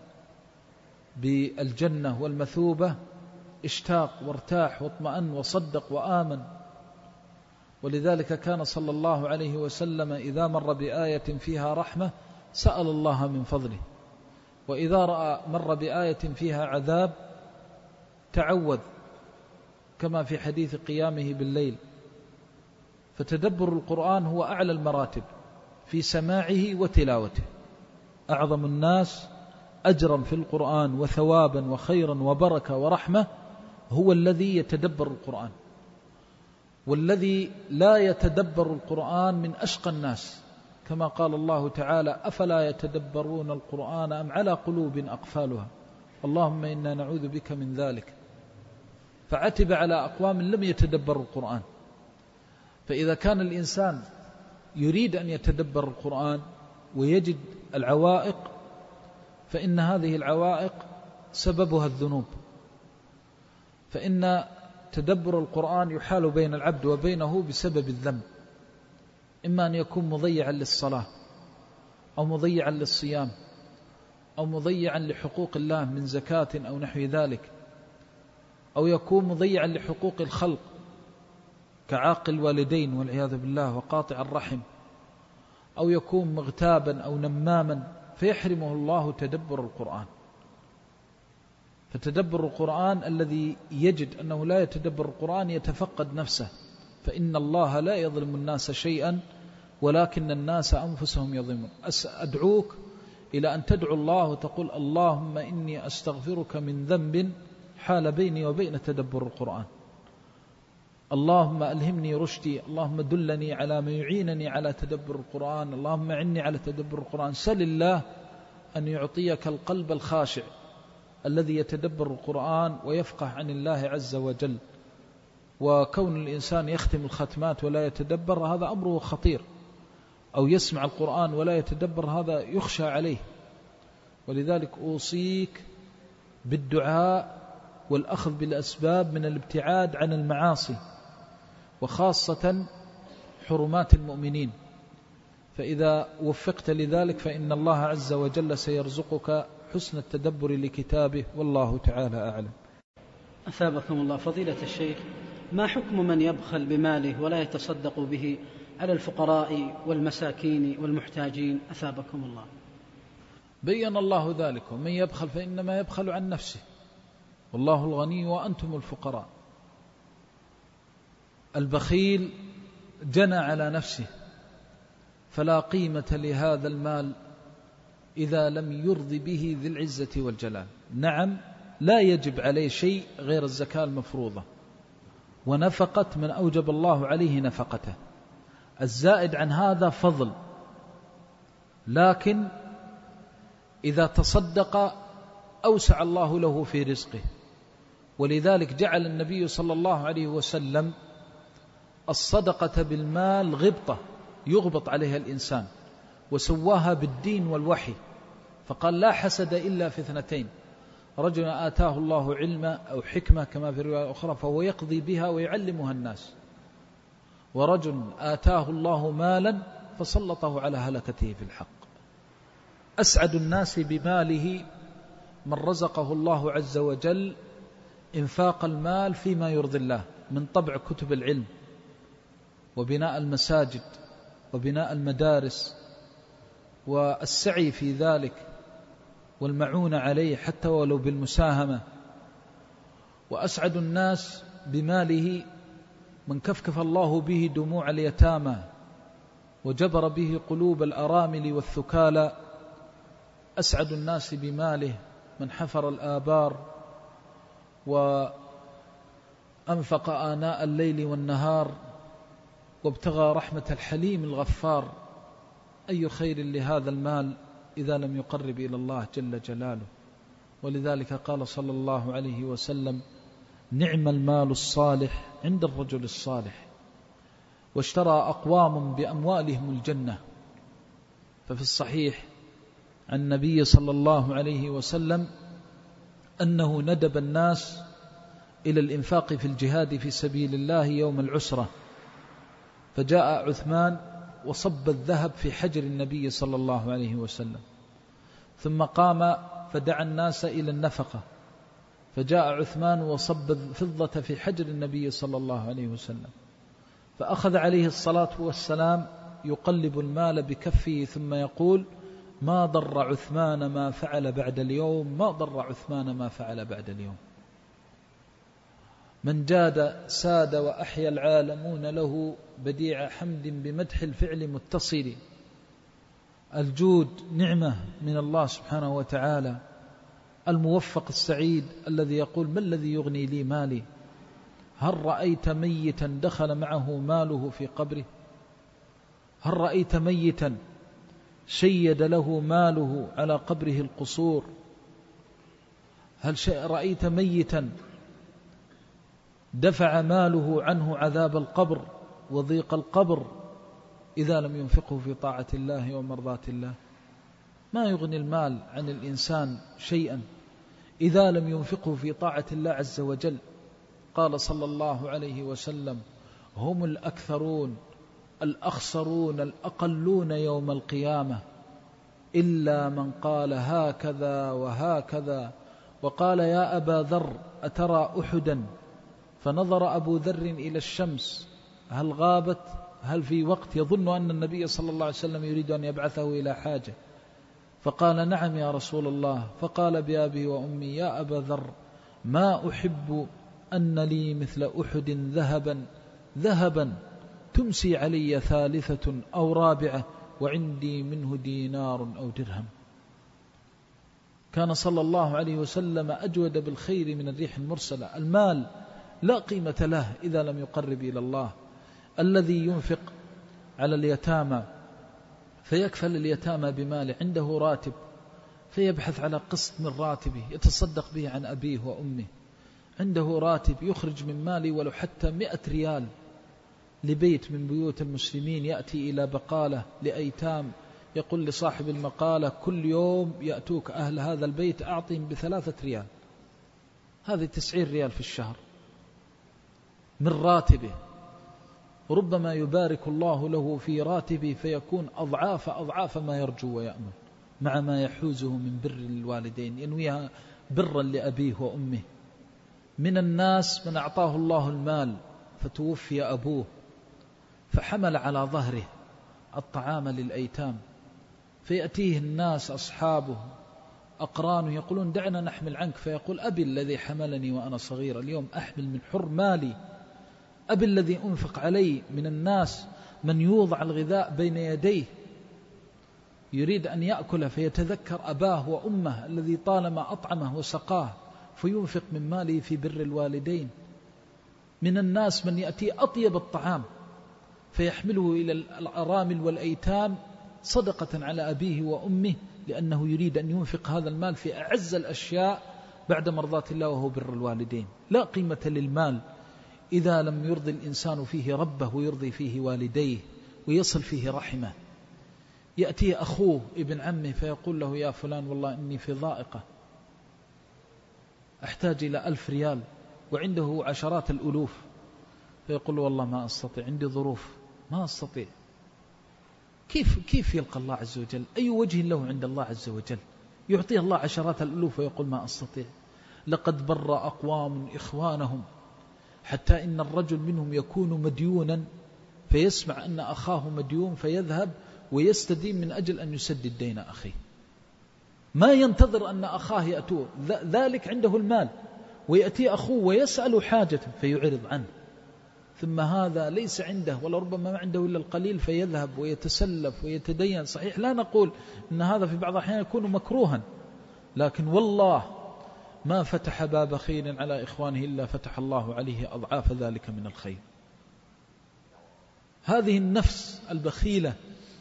بالجنة والمثوبة اشتاق وارتاح واطمأن وصدق وآمن. ولذلك كان صلى الله عليه وسلم إذا مر بآية فيها رحمة سأل الله من فضله، وإذا رأى مر بآية فيها عذاب تعوذ، كما في حديث قيامه بالليل. فتدبر القرآن هو أعلى المراتب في سماعه وتلاوته. أعظم الناس أجرا في القرآن وثوابا وخيرا وبركة ورحمة هو الذي يتدبر القرآن. والذي لا يتدبر القرآن من أشقى الناس، كما قال الله تعالى: أفلا يتدبرون القرآن أم على قلوب أقفالها. اللهم إنا نعوذ بك من ذلك. فعتب على أقوام لم يتدبروا القرآن. فإذا كان الإنسان يريد أن يتدبر القرآن ويجد العوائق، فإن هذه العوائق سببها الذنوب. فإن تدبر القرآن يحال بين العبد وبينه بسبب الذنب، إما أن يكون مضيعا للصلاة، أو مضيعا للصيام، أو مضيعا لحقوق الله من زكاة أو نحو ذلك، أو يكون مضيعا لحقوق الخلق كعاق الوالدين والعياذ بالله وقاطع الرحم، أو يكون مغتابا أو نماما فيحرمه الله تدبر القرآن. فتدبر القرآن الذي يجد أنه لا يتدبر القرآن يتفقد نفسه، فإن الله لا يظلم الناس شيئا ولكن الناس أنفسهم يظلمون. أدعوك إلى أن تدعو الله وتقول: اللهم إني أستغفرك من ذنب حال بيني وبين تدبر القرآن. اللهم ألهمني رشدي، اللهم دلني على ما يعينني على تدبر القرآن، اللهم أعني على تدبر القرآن. سل الله أن يعطيك القلب الخاشع الذي يتدبر القرآن ويفقه عن الله عز وجل. وكون الإنسان يختم الختمات ولا يتدبر هذا أمره خطير، أو يسمع القرآن ولا يتدبر هذا يخشى عليه. ولذلك أوصيك بالدعاء والأخذ بالأسباب من الابتعاد عن المعاصي، وخاصة حرمات المؤمنين. فإذا وفقت لذلك فإن الله عز وجل سيرزقك حسن التدبر لكتابه، والله تعالى أعلم. أثابكم الله. فضيلة الشيخ، ما حكم من يبخل بماله ولا يتصدق به على الفقراء والمساكين والمحتاجين؟ أثابكم الله. بين الله ذلك: ومن يبخل فإنما يبخل عن نفسه والله الغني وأنتم الفقراء. البخيل جنى على نفسه، فلا قيمة لهذا المال إذا لم يرضي به ذي العزة والجلال. نعم، لا يجب عليه شيء غير الزكاة المفروضة ونفقة من أوجب الله عليه نفقته، الزائد عن هذا فضل، لكن إذا تصدق أوسع الله له في رزقه. ولذلك جعل النبي صلى الله عليه وسلم الصدقة بالمال غبطة يغبط عليها الإنسان، وسواها بالدين والوحي، فقال: لا حسد إلا في اثنتين: رجل آتاه الله علما أو حكمة كما في الرواية الأخرى فهو يقضي بها ويعلمها الناس، ورجل آتاه الله مالا فسلطه على هلكته في الحق. أسعد الناس بماله من رزقه الله عز وجل إنفاق المال فيما يرضي الله، من طبع كتب العلم وبناء المساجد وبناء المدارس والسعي في ذلك والمعونة عليه حتى ولو بالمساهمة. وأسعد الناس بماله من كفكف الله به دموع اليتامى وجبر به قلوب الأرامل والثكالى. أسعد الناس بماله من حفر الآبار وأنفق آناء الليل والنهار وابتغى رحمة الحليم الغفار. أي خير لهذا المال إذا لم يقرب إلى الله جل جلاله. ولذلك قال صلى الله عليه وسلم: نعم المال الصالح عند الرجل الصالح. واشترى أقوام بأموالهم الجنة. ففي الصحيح عن النبي صلى الله عليه وسلم أنه ندب الناس إلى الإنفاق في الجهاد في سبيل الله يوم العسرة، فجاء عثمان وصب الذهب في حجر النبي صلى الله عليه وسلم، ثم قام فدعا الناس إلى النفقة، فجاء عثمان وصب الفضة في حجر النبي صلى الله عليه وسلم، فأخذ عليه الصلاة والسلام يقلب المال بكفه ثم يقول: ما ضر عثمان ما فعل بعد اليوم، ما ضر عثمان ما فعل بعد اليوم. من جاد ساد وأحيا العالمون له بديع حمد بمدح الفعل متصل. الجود نعمة من الله سبحانه وتعالى. الموفق السعيد الذي يقول: ما الذي يغني لي مالي؟ هل رأيت ميتا دخل معه ماله في قبره؟ هل رأيت ميتا شيد له ماله على قبره القصور؟ هل رأيت ميتا دفع ماله عنه عذاب القبر وضيق القبر إذا لم ينفقه في طاعة الله ومرضاة الله؟ ما يغني المال عن الإنسان شيئا إذا لم ينفقه في طاعة الله عز وجل. قال صلى الله عليه وسلم: هم الأكثرون الأخسرون الأقلون يوم القيامة إلا من قال هكذا وهكذا. وقال: يا أبا ذر أترى أحدا؟ فنظر أبو ذر إلى الشمس هل غابت؟ هل في وقت يظن أن النبي صلى الله عليه وسلم يريد أن يبعثه إلى حاجة؟ فقال: نعم يا رسول الله. فقال بأبي وأمي: يا أبا ذر ما أحب أن لي مثل أحد ذهبا ذهبا تمسي علي ثالثة أو رابعة وعندي منه دينار أو درهم. كان صلى الله عليه وسلم أجود بالخير من الريح المرسلة. المال لا قيمة له إذا لم يقرب إلى الله. الذي ينفق على اليتامى فيكفل اليتامى بماله، عنده راتب فيبحث على قسط من راتبه يتصدق به عن أبيه وأمه، عنده راتب يخرج من ماله ولو حتى مئة ريال لبيت من بيوت المسلمين، يأتي إلى بقالة لأيتام يقول لصاحب المقالة: كل يوم يأتوك أهل هذا البيت أعطهم بثلاثة ريال. هذه تسعين ريال في الشهر من راتبه، وربما يبارك الله له في راتبه فيكون أضعاف أضعاف ما يرجو ويأمل، مع ما يحوزه من بر الوالدين ينويها برا لأبيه وأمه. من الناس من أعطاه الله المال فتوفي أبوه فحمل على ظهره الطعام للأيتام، فيأتيه الناس أصحابه أقرانه يقولون دعنا نحمل عنك، فيقول أبي الذي حملني وأنا صغير اليوم أحمل من حر مالي، أبي الذي أنفق علي. من الناس من يوضع الغذاء بين يديه يريد أن يأكل فيتذكر أباه وأمه الذي طالما أطعمه وسقاه فينفق من ماله في بر الوالدين. من الناس من يأتي أطيب الطعام فيحمله إلى الأرامل والأيتام صدقة على أبيه وأمه، لأنه يريد أن ينفق هذا المال في أعز الأشياء بعد مرضاة الله وهو بر الوالدين. لا قيمة للمال إذا لم يرضي الإنسان فيه ربه ويرضي فيه والديه ويصل فيه رحمه. يأتي أخوه ابن عمه فيقول له يا فلان والله إني في ضائقة أحتاج إلى ألف ريال وعنده عشرات الألوف، فيقول والله ما أستطيع عندي ظروف ما أستطيع. كيف كيف يلقى الله عز وجل؟ أي وجه له عند الله عز وجل؟ يعطيه الله عشرات الألوف ويقول ما أستطيع. لقد بر أقوام إخوانهم حتى إن الرجل منهم يكون مديونا فيسمع أن أخاه مديون فيذهب ويستدين من أجل أن يسدد دين أخيه، ما ينتظر أن أخاه يأتوه، ذلك عنده المال ويأتي أخوه ويسأل حاجة فيعرض عنه، ثم هذا ليس عنده ولا ربما ما عنده إلا القليل فيذهب ويتسلف ويتدين. صحيح لا نقول أن هذا في بعض الأحيان يكون مكروها، لكن والله ما فتح باب خير على إخوانه إلا فتح الله عليه أضعاف ذلك من الخير. هذه النفس البخيلة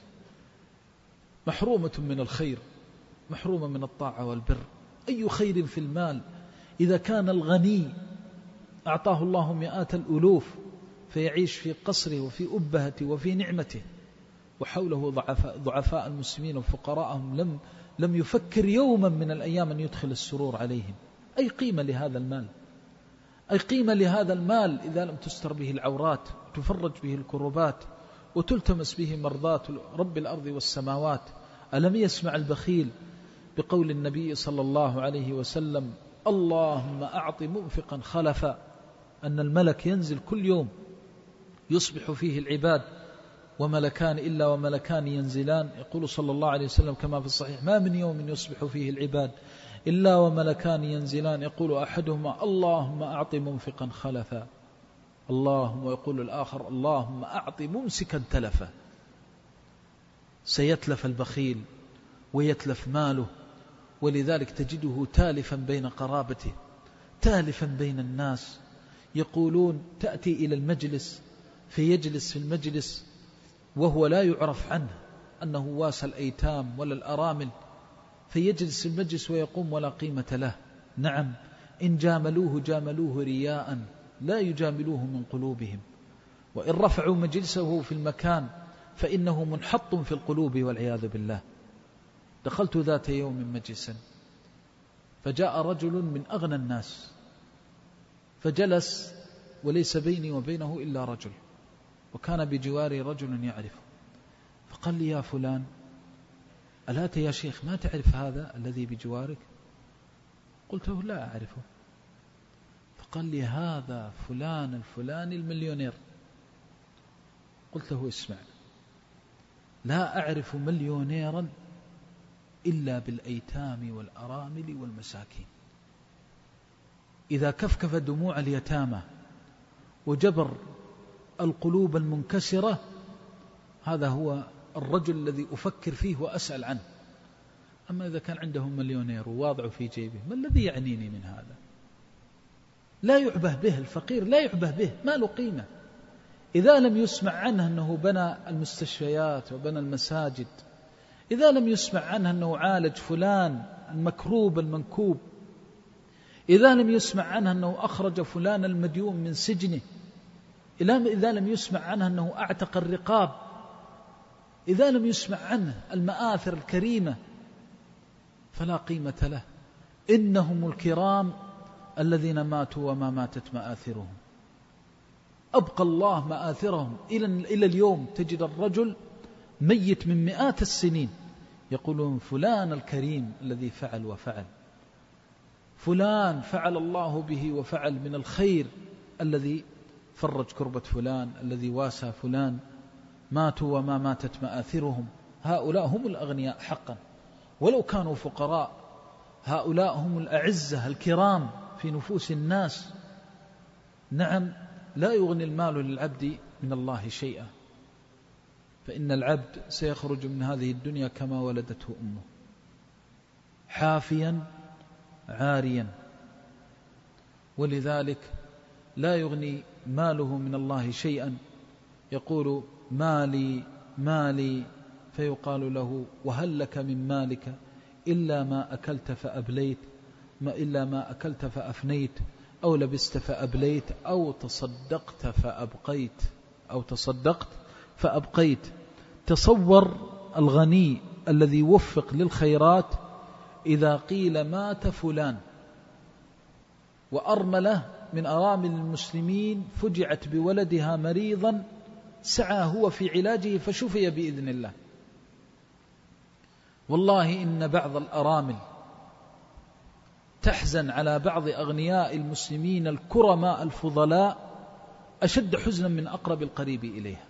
محرومة من الخير، محرومة من الطاعة والبر. أي خير في المال إذا كان الغني أعطاه الله مئات الألوف فيعيش في قصره وفي أبهته وفي نعمته، وحوله ضعفاء, ضعفاء المسلمين وفقراءهم لم, لم يفكر يوما من الأيام أن يدخل السرور عليهم. أي قيمة لهذا المال؟ أي قيمة لهذا المال إذا لم تستر به العورات وتفرج به الكربات وتلتمس به مرضات رب الأرض والسماوات. ألم يسمع البخيل بقول النبي صلى الله عليه وسلم اللهم أعط منفقا خلفا، أن الملك ينزل كل يوم يصبح فيه العباد وملكان إلا وملكان ينزلان، يقول صلى الله عليه وسلم كما في الصحيح ما من يوم يصبح فيه العباد إلا وملكان ينزلان، يقول أحدهما اللهم أعط منفقا خلفا اللهم، ويقول الآخر اللهم أعط ممسكا تلفا. سيتلف البخيل ويتلف ماله، ولذلك تجده تالفا بين قرابته، تالفا بين الناس. يقولون تأتي إلى المجلس فيجلس في المجلس وهو لا يعرف عنه أنه واسى الأيتام ولا الأرامل، فيجلس في المجلس ويقوم ولا قيمة له. نعم إن جاملوه جاملوه رياء لا يجاملوه من قلوبهم، وإن رفعوا مجلسه في المكان فإنه منحط في القلوب والعياذ بالله. دخلت ذات يوم مجلسا فجاء رجل من أغنى الناس فجلس وليس بيني وبينه إلا رجل، وكان بجواري رجل يعرفه، فقال لي يا فلان ألا يا شيخ ما تعرف هذا الذي بجوارك؟ قلت له لا أعرفه. فقال لي هذا فلان الفلاني المليونير. قلت له اسمع، لا أعرف مليونيرا إلا بالأيتام والأرامل والمساكين. إذا كفكف دموع اليتامى وجبر القلوب المنكسرة هذا هو الرجل الذي أفكر فيه وأسأل عنه. أما إذا كان عنده مليونير وواضع في جيبه ما الذي يعنيني من هذا؟ لا يعبه به الفقير، لا يعبه به، ما له قيمة. إذا لم يسمع عنه أنه بنى المستشفيات وبنى المساجد، إذا لم يسمع عنه أنه عالج فلان المكروب المنكوب، إذا لم يسمع عنه أنه أخرج فلان المديون من سجنه، إذا لم يسمع عنه أنه أعتق الرقاب، إذا لم يسمع عنه المآثر الكريمة فلا قيمة له. إنهم الكرام الذين ماتوا وما ماتت مآثرهم، أبقى الله مآثرهم إلى اليوم. تجد الرجل ميت من مئات السنين يقولون فلان الكريم الذي فعل وفعل، فلان فعل الله به وفعل من الخير، الذي فرج كربة فلان، الذي واسى فلان، ماتوا وما ماتت مآثرهم. هؤلاء هم الأغنياء حقا ولو كانوا فقراء، هؤلاء هم الأعزة الكرام في نفوس الناس. نعم، لا يغني المال للعبد من الله شيئا، فإن العبد سيخرج من هذه الدنيا كما ولدته أمه، حافيا عاريا. ولذلك لا يغني ماله من الله شيئا. يقول مالي مالي، فيقال له وهل لك من مالك إلا ما أكلت فأبليت، ما إلا ما أكلت فأفنيت، أو لبست فأبليت، أو تصدقت فأبقيت، أو تصدقت فأبقيت. تصور الغني الذي وفق للخيرات إذا قيل مات فلان، وأرملة من أرامل المسلمين فجعت بولدها مريضا، سعى هو في علاجه فشفي بإذن الله. والله إن بعض الأرامل تحزن على بعض أغنياء المسلمين الكرماء الفضلاء أشد حزنا من أقرب القريب إليها.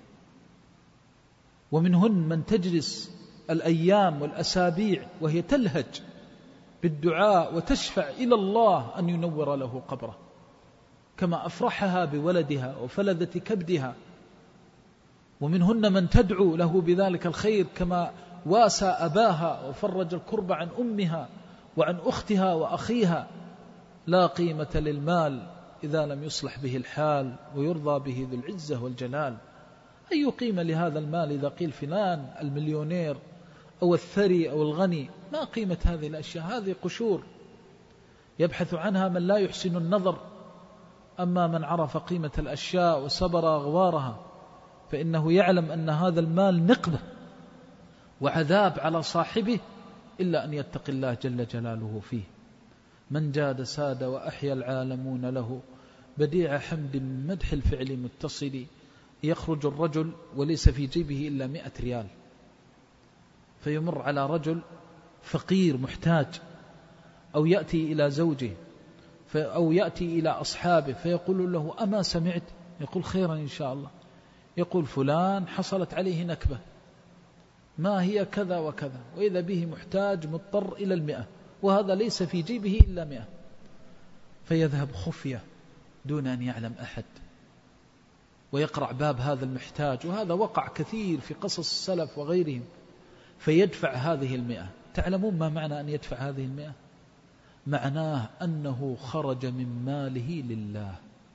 ومنهن من تجلس الأيام والأسابيع وهي تلهج بالدعاء وتشفع إلى الله أن ينور له قبره، كما أفرحها بولدها وفلذة كبدها. ومنهن من تدعو له بذلك الخير، كما واسى أباها وفرج الكرب عن أمها وعن أختها وأخيها. لا قيمة للمال إذا لم يصلح به الحال ويرضى به ذو العزة والجلال. أي قيمة لهذا المال إذا قيل فلان المليونير أو الثري أو الغني؟ ما قيمة هذه الأشياء؟ هذه قشور يبحث عنها من لا يحسن النظر. أما من عرف قيمة الأشياء وصبر أغوارها فإنه يعلم أن هذا المال نقمة وعذاب على صاحبه، إلا أن يتقي الله جل جلاله فيه. من جاد ساد وأحيا العالمون له، بديع حمد من مدح الفعل متصل. يخرج الرجل وليس في جيبه إلا مئة ريال، فيمر على رجل فقير محتاج، أو يأتي إلى زوجه أو يأتي إلى أصحابه فيقول له أما سمعت؟ يقول خيرا إن شاء الله. يقول فلان حصلت عليه نكبة، ما هي كذا وكذا، وإذا به محتاج مضطر إلى المئة، وهذا ليس في جيبه إلا مئة. فيذهب خفية دون أن يعلم أحد ويقرع باب هذا المحتاج، وهذا وقع كثير في قصص السلف وغيرهم. فيدفع هذه المئة. تعلمون ما معنى أن يدفع هذه المئة؟ معناه أنه خرج من ماله لله.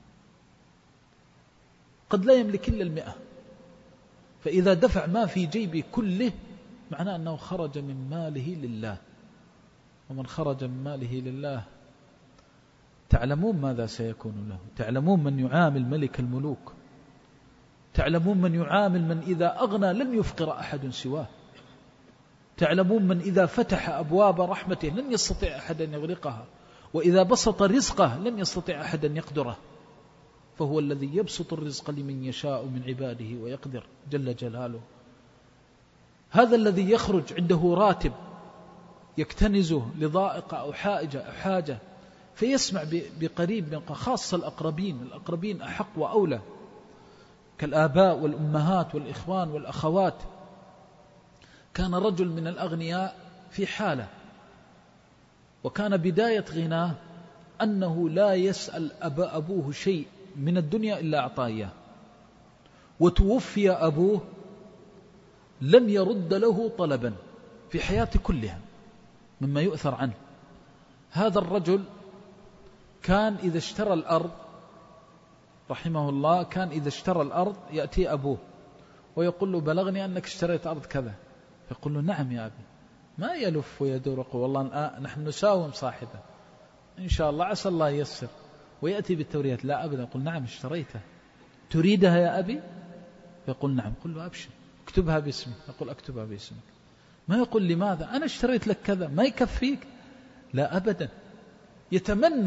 قد لا يملك إلا المئة، فإذا دفع ما في جيبه كله معناه أنه خرج من ماله لله. ومن خرج من ماله لله تعلمون ماذا سيكون له. تعلمون من يعامل ملك الملوك، تعلمون من يعامل من إذا أغنى لن يفقر أحد سواه، تعلمون من إذا فتح أبواب رحمته لن يستطيع أحد أن يغلقها، وإذا بسط رزقه لن يستطيع أحد أن يقدره. فهو الذي يبسط الرزق لمن يشاء من عباده ويقدر جل جلاله. هذا الذي يخرج عنده راتب يكتنزه لضائقة أو حاجة أو حاجة فيسمع بقريب، من خاصة الأقربين. الأقربين أحق وأولى، كالآباء والأمهات والإخوان والأخوات. كان رجل من الأغنياء في حالة، وكان بداية غناه أنه لا يسأل أبا أبوه شيء من الدنيا إلا أعطاه، وتوفي أبوه لم يرد له طلبا في حياته كلها، مما يؤثر عنه. هذا الرجل كان إذا اشترى الأرض رحمه الله، كان إذا اشترى الأرض يأتي أبوه ويقول له بلغني أنك اشتريت أرض كذا، يقول له نعم يا أبي. ما يلف ويدور يقول والله نحن نساوم صاحبه إن شاء الله عسى الله ييسر، ويأتي بالتوريات. لا أبدا. يقول نعم اشتريتها. تريدها يا أبي؟ يقول نعم. قل له أبشر اكتبها باسمي. يقول أكتبها باسمك. ما يقول لماذا؟ أنا اشتريت لك كذا، ما يكفيك؟ لا أبدا. يتمنى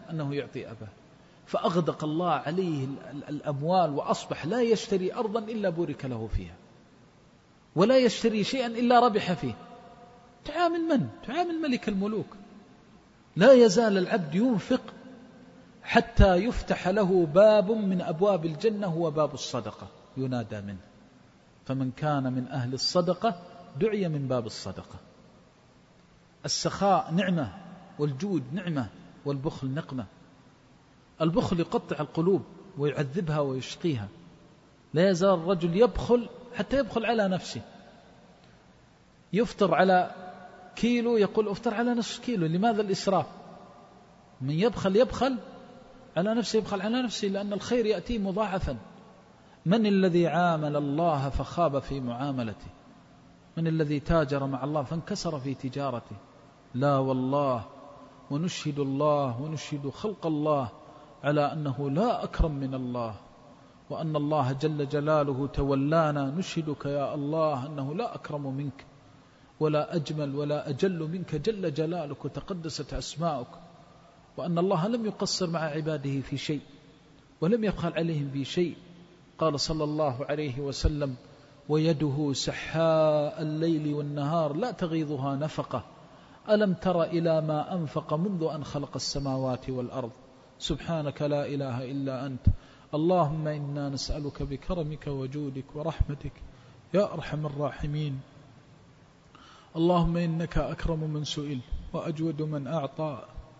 أنه يعطي أباه، فأغدق الله عليه الأموال وأصبح لا يشتري أرضا إلا بورك له فيها، ولا يشتري شيئا إلا ربح فيه. تعامل من؟ تعامل ملك الملوك. لا يزال العبد ينفق حتى يفتح له باب من أبواب الجنة، هو باب الصدقة، ينادى منه، فمن كان من أهل الصدقة دعي من باب الصدقة. السخاء نعمة، والجود نعمة، والبخل نقمة. البخل يقطع القلوب ويعذبها ويشقيها. لا يزال الرجل يبخل حتى يبخل على نفسه، يفطر على كيلو يقول أفطر على نصف كيلو. لماذا الإسراف؟ من يبخل يبخل على نفسه، يبخل على نفسه، لأن الخير يأتي مضاعفا. من الذي عامل الله فخاب في معاملته؟ من الذي تاجر مع الله فانكسر في تجارته؟ لا والله، ونشهد الله ونشهد خلق الله على أنه لا أكرم من الله، وأن الله جل جلاله تولانا. نشهدك يا الله أنه لا أكرم منك ولا أجمل ولا أجل منك جل جلالك وتقدست أسماؤك، وأن الله لم يقصر مع عباده في شيء ولم يبخل عليهم في شيء. قال صلى الله عليه وسلم: ويده سحاء الليل والنهار لا تغيضها نفقة، ألم تر إلى ما أنفق منذ أن خلق السماوات والأرض، سبحانك لا إله إلا أنت، اللهم إنا نسألك بكرمك وجودك ورحمتك يا أرحم الراحمين، اللهم إنك أكرم من سئل وأجود من أعطى،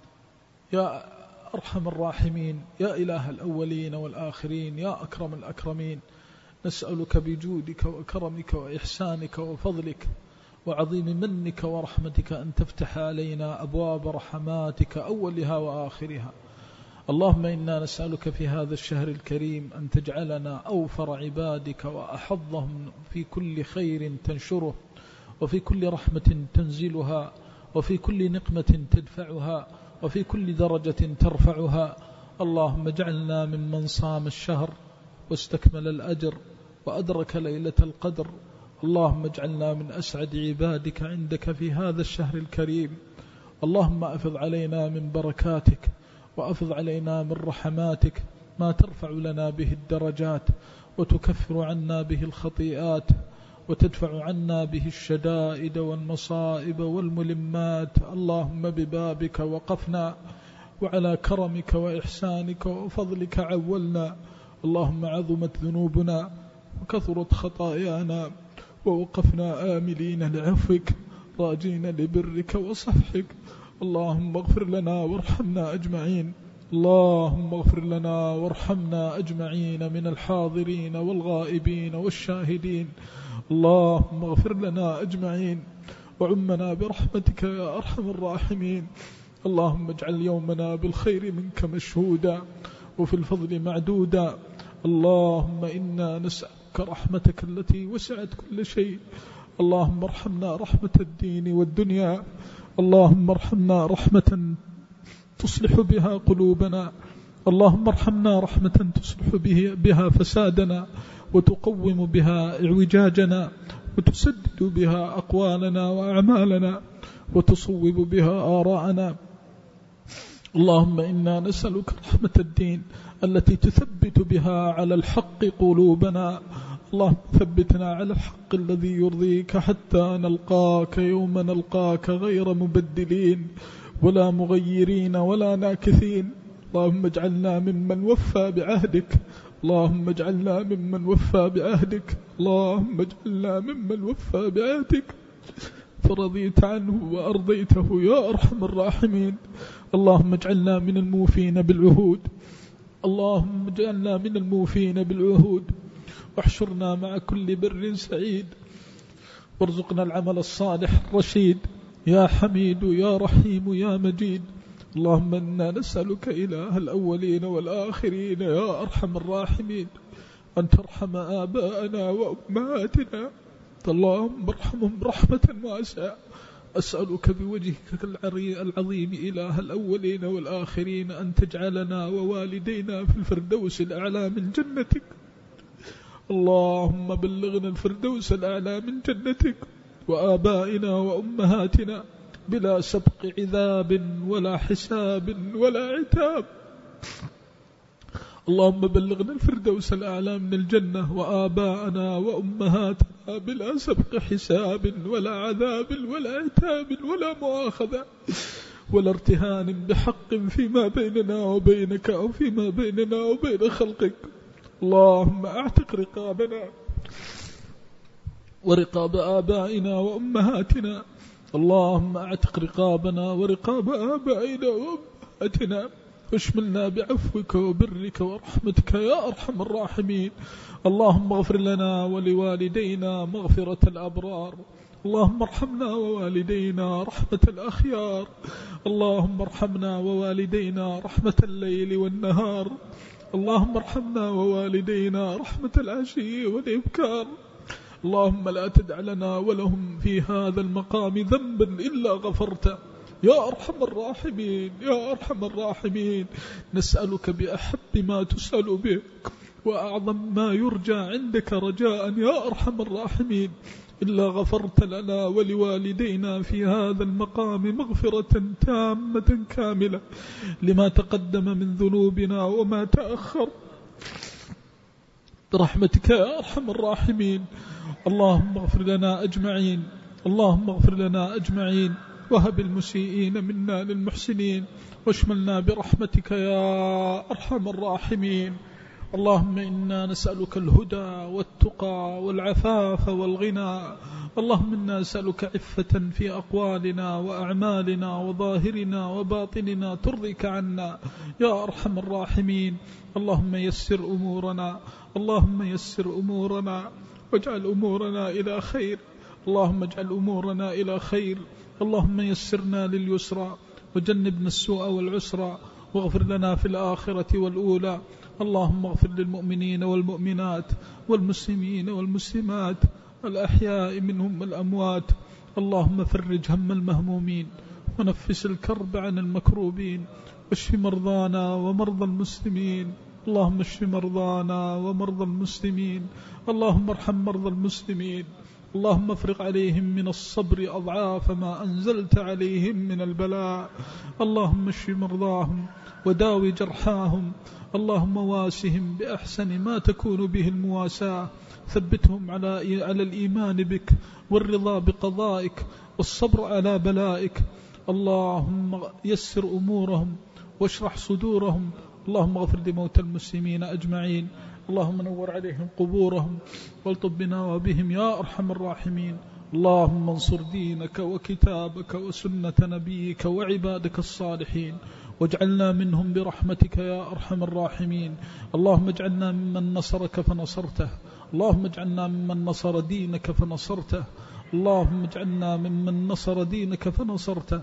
يا أرحم الراحمين، يا إله الأولين والآخرين، يا أكرم الأكرمين، نسألك بجودك وكرمك وإحسانك وفضلك وعظيم منك ورحمتك أن تفتح علينا أبواب رحماتك أولها وآخرها. اللهم إنا نسألك في هذا الشهر الكريم أن تجعلنا أوفر عبادك وأحظهم في كل خير تنشره، وفي كل رحمة تنزلها، وفي كل نقمة تدفعها، وفي كل درجة ترفعها. اللهم اجعلنا ممن صام الشهر واستكمل الأجر وأدرك ليلة القدر. اللهم اجعلنا من أسعد عبادك عندك في هذا الشهر الكريم. اللهم أفض علينا من بركاتك، وأفض علينا من رحماتك ما ترفع لنا به الدرجات، وتكفر عنا به الخطيئات، وتدفع عنا به الشدائد والمصائب والملمات. اللهم ببابك وقفنا، وعلى كرمك وإحسانك وفضلك عولنا. اللهم عظمت ذنوبنا وكثرت خطايانا، ووقفنا آملين لعفوك راجين لبرك وصفحك. اللهم اغفر لنا وارحمنا أجمعين، اللهم اغفر لنا وارحمنا أجمعين من الحاضرين والغائبين والشاهدين. اللهم اغفر لنا أجمعين وعمنا برحمتك يا أرحم الراحمين. اللهم اجعل يومنا بالخير منك مشهودا وفي الفضل معدودا. اللهم إنا نسألك رحمتك التي وسعت كل شيء. اللهم ارحمنا رحمة الدين والدنيا. اللهم ارحمنا رحمة تصلح بها قلوبنا. اللهم ارحمنا رحمة تصلح بها فسادنا، وتقوم بها اعوجاجنا، وتسدد بها أقوالنا وأعمالنا، وتصوب بها آراءنا. اللهم إنا نسألك رحمة الدين التي تثبت بها على الحق قلوبنا. اللهم ثبتنا على الحق الذي يرضيك حتى نلقاك يوم نلقاك غير مبدلين ولا مغيرين ولا ناكثين. اللهم اجعلنا ممن وفى بعهدك، اللهم اجعلنا ممن وفى بعهدك، اللهم اجعلنا ممن وفى بعهدك فرضيت عنه وأرضيته يا أرحم الراحمين. اللهم اجعلنا من الموفين بالعهود، اللهم اجعلنا من الموفين بالعهود، واحشرنا مع كل بر سعيد، وارزقنا العمل الصالح الرشيد يا حميد يا رحيم يا مجيد. اللهم إنا نسألك إله الأولين والآخرين يا أرحم الراحمين أن ترحم آباءنا وأمهاتنا، اللهم ارحمهم رحمة واسعة. أسألك بوجهك العظيم إله الأولين والآخرين أن تجعلنا ووالدينا في الفردوس الأعلى من جنتك. اللهم بلغنا الفردوس الأعلى من جنتك، وآبائنا وأمهاتنا بلا سبق عذاب ولا حساب ولا عتاب. اللهم بلغنا الفردوس الأعلى من الجنة وآباءنا وأمهاتنا بلا سبق حساب ولا عذاب ولا عتاب ولا مؤاخذة ولا ارتهان بحق فيما بيننا وبينك أو فيما بيننا وبين خلقك. اللهم اعتق رقابنا ورقاب آبائنا وأمهاتنا. اللهم اعتق رقابنا ورقاب آبائنا وأمهاتنا واشملنا بعفوك وبرك ورحمتك يا أرحم الراحمين. اللهم اغفر لنا ولوالدينا مغفرة الأبرار. اللهم ارحمنا ووالدينا رحمة الأخيار. اللهم ارحمنا ووالدينا رحمة الليل والنهار. اللهم ارحمنا ووالدينا رحمة العشي والإبكار. اللهم لا تدع لنا ولهم في هذا المقام ذنبا إلا غفرته يا أرحم الراحمين يا أرحم الراحمين. نسألك بأحب ما تسأل به وأعظم ما يرجى عندك رجاء يا أرحم الراحمين إلا غفرت لنا ولوالدينا في هذا المقام مغفرة تامة كاملة لما تقدم من ذنوبنا وما تأخر برحمتك يا أرحم الراحمين. اللهم اغفر لنا أجمعين. اللهم اغفر لنا أجمعين وهب المسيئين منا للمحسنين واشملنا برحمتك يا أرحم الراحمين. اللهم إنا نسألك الهدى والتقى والعفاف والغنى. اللهم إنا نسألك عفة في أقوالنا وأعمالنا وظاهرنا وباطننا ترضيك عنا يا أرحم الراحمين. اللهم يسر أمورنا. اللهم يسر أمورنا واجعل أمورنا إلى خير. اللهم اجعل أمورنا إلى خير. اللهم يسرنا لليسرى وجنبنا السوء والعسرى واغفر لنا في الآخرة والأولى. اللهم اغفر للمؤمنين والمؤمنات والمسلمين والمسلمات الأحياء منهم والأموات. اللهم فرج هم المهمومين ونفس الكرب عن المكروبين واشف مرضانا ومرضى المسلمين. اللهم اشف مرضانا ومرضى المسلمين. اللهم ارحم مرضى المسلمين. اللهم افرغ عليهم من الصبر أضعاف ما أنزلت عليهم من البلاء. اللهم اشف مرضاهم وداوي جرحاهم. اللهم واسهم بأحسن ما تكون به المواساة. ثبتهم على على الإيمان بك والرضا بقضائك والصبر على بلائك. اللهم يسر أمورهم واشرح صدورهم. اللهم اغفر لموتى المسلمين أجمعين. اللهم نور عليهم قبورهم والطب بنا وبهم يا أرحم الراحمين. اللهم انصر دينك وكتابك وسنة نبيك وعبادك الصالحين واجعلنا منهم برحمتك يا أرحم الراحمين. اللهم اجعلنا ممن نصرك فنصرته. اللهم اجعلنا ممن نصر دينك فنصرته. اللهم اجعلنا ممن نصر دينك فنصرته.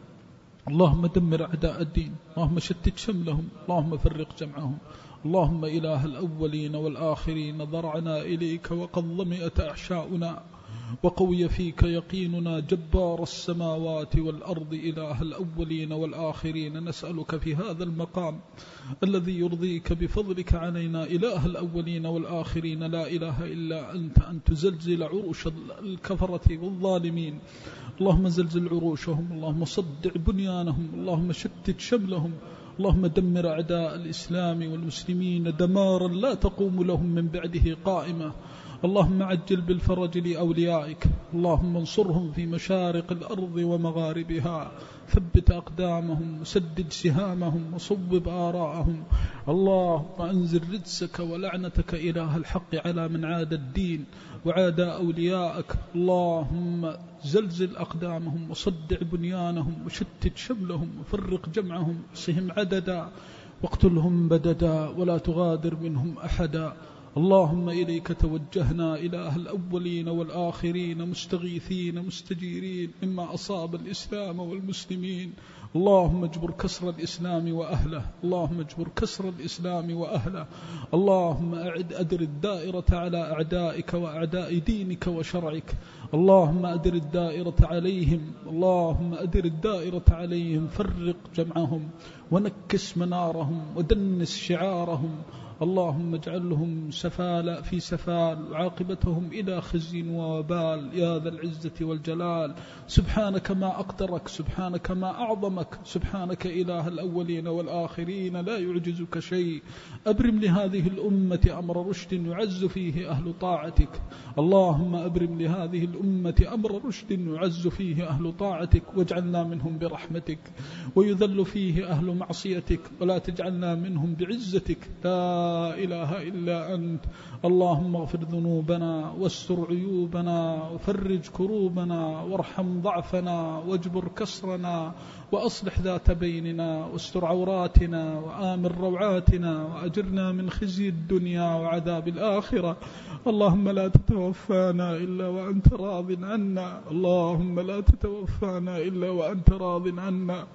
اللهم دمر أعداء الدين. اللهم شتت شملهم. اللهم فرق جمعهم. اللهم إله الأولين والآخرين ضرعنا إليك وقد ضمئت أحشاؤنا وقوي فيك يقيننا جبار السماوات والأرض إله الأولين والآخرين. نسألك في هذا المقام الذي يرضيك بفضلك علينا إله الأولين والآخرين لا إله إلا أنت أن تزلزل عروش الكفرة والظالمين. اللهم زلزل عروشهم. اللهم صدع بنيانهم. اللهم شتت شملهم. اللهم دمر أعداء الإسلام والمسلمين دمارا لا تقوم لهم من بعده قائمة. اللهم عجل بالفرج لأوليائك. اللهم انصرهم في مشارق الأرض ومغاربها. ثبت أقدامهم وسدد سهامهم وصوب آراءهم. اللهم أنزل رجسك ولعنتك إله الحق على من عاد الدين وعاد أوليائك. اللهم زلزل أقدامهم وصدع بنيانهم وشتت شملهم وفرق جمعهم وسهم عددا واقتلهم بددا ولا تغادر منهم أحدا. اللهم إليك توجهنا إله الأولين والآخرين مستغيثين مستجيرين مما أصاب الإسلام والمسلمين. اللهم اجبر كسر الإسلام وأهله. اللهم اجبر كسر الإسلام وأهله. اللهم أعد أدر الدائرة على أعدائك وأعداء دينك وشرعك. اللهم أدر الدائرة عليهم. اللهم أدر الدائرة عليهم. فرق جمعهم ونكس منارهم ودنس شعارهم. اللهم اجعلهم سفال في سفال وعاقبتهم إلى خزي ووبال يا ذا العزة والجلال. سبحانك ما أقدرك، سبحانك ما أعظمك، سبحانك إله الأولين والآخرين لا يعجزك شيء. أبرم لهذه الأمة أمر رشد يعز فيه أهل طاعتك. اللهم أبرم لهذه الأمة أمر رشد يعز فيه أهل طاعتك، واجعلنا منهم برحمتك، ويذل فيه أهل معصيتك، ولا تجعلنا منهم بعزتك. لا إله إلا أنت. اللهم اغفر ذنوبنا واستر عيوبنا وفرج كروبنا وارحم ضعفنا واجبر كسرنا وأصلح ذات بيننا واستر عوراتنا وآمن روعاتنا وأجرنا من خزي الدنيا وعذاب الآخرة. اللهم لا تتوفانا إلا وأنت راض عنا. اللهم لا تتوفانا إلا وأنت راض عنا.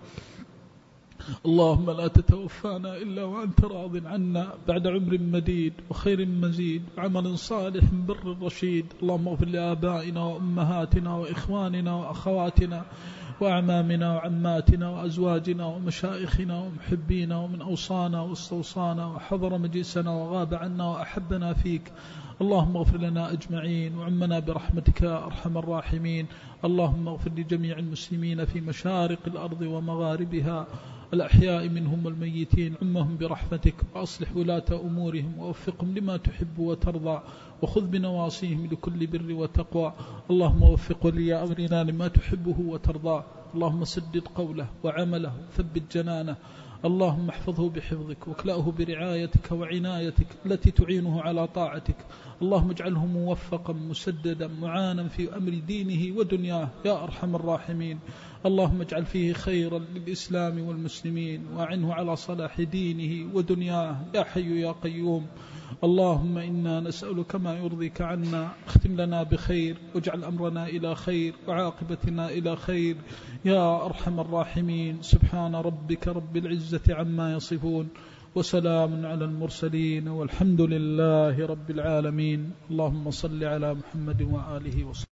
اللهم لا تتوفانا إلا وأنت راض عنا بعد عمر مديد وخير مزيد وعمل صالح بر رشيد. اللهم اغفر لآبائنا وأمهاتنا وإخواننا وأخواتنا وأعمامنا وعماتنا وأزواجنا ومشائخنا ومحبينا ومن أوصانا واستوصانا وحضر مجلسنا وغاب عنا وأحبنا فيك. اللهم اغفر لنا أجمعين وعمنا برحمتك يا أرحم الراحمين. اللهم اغفر لجميع المسلمين في مشارق الأرض ومغاربها الأحياء منهم والميتين، عمهم برحمتك، وأصلح ولاة أمورهم ووفقهم لما تحب وترضى، وخذ بنواصيهم لكل بر وتقوى. اللهم وفق ولي أمرنا لما تحبه وترضى. اللهم سدد قوله وعمله ثبت جنانه. اللهم احفظه بحفظك واكلأه برعايتك وعنايتك التي تعينه على طاعتك. اللهم اجعله موفقا مسددا معانا في أمر دينه ودنياه يا أرحم الراحمين. اللهم اجعل فيه خيرا للإسلام والمسلمين وأعنه على صلاح دينه ودنياه يا حي يا قيوم. اللهم إنا نسألك ما يرضيك عنا. اختم لنا بخير واجعل أمرنا إلى خير وعاقبتنا إلى خير يا أرحم الراحمين. سبحان ربك رب العزة عما يصفون وسلام على المرسلين والحمد لله رب العالمين. اللهم صل على محمد وآله وصحبه.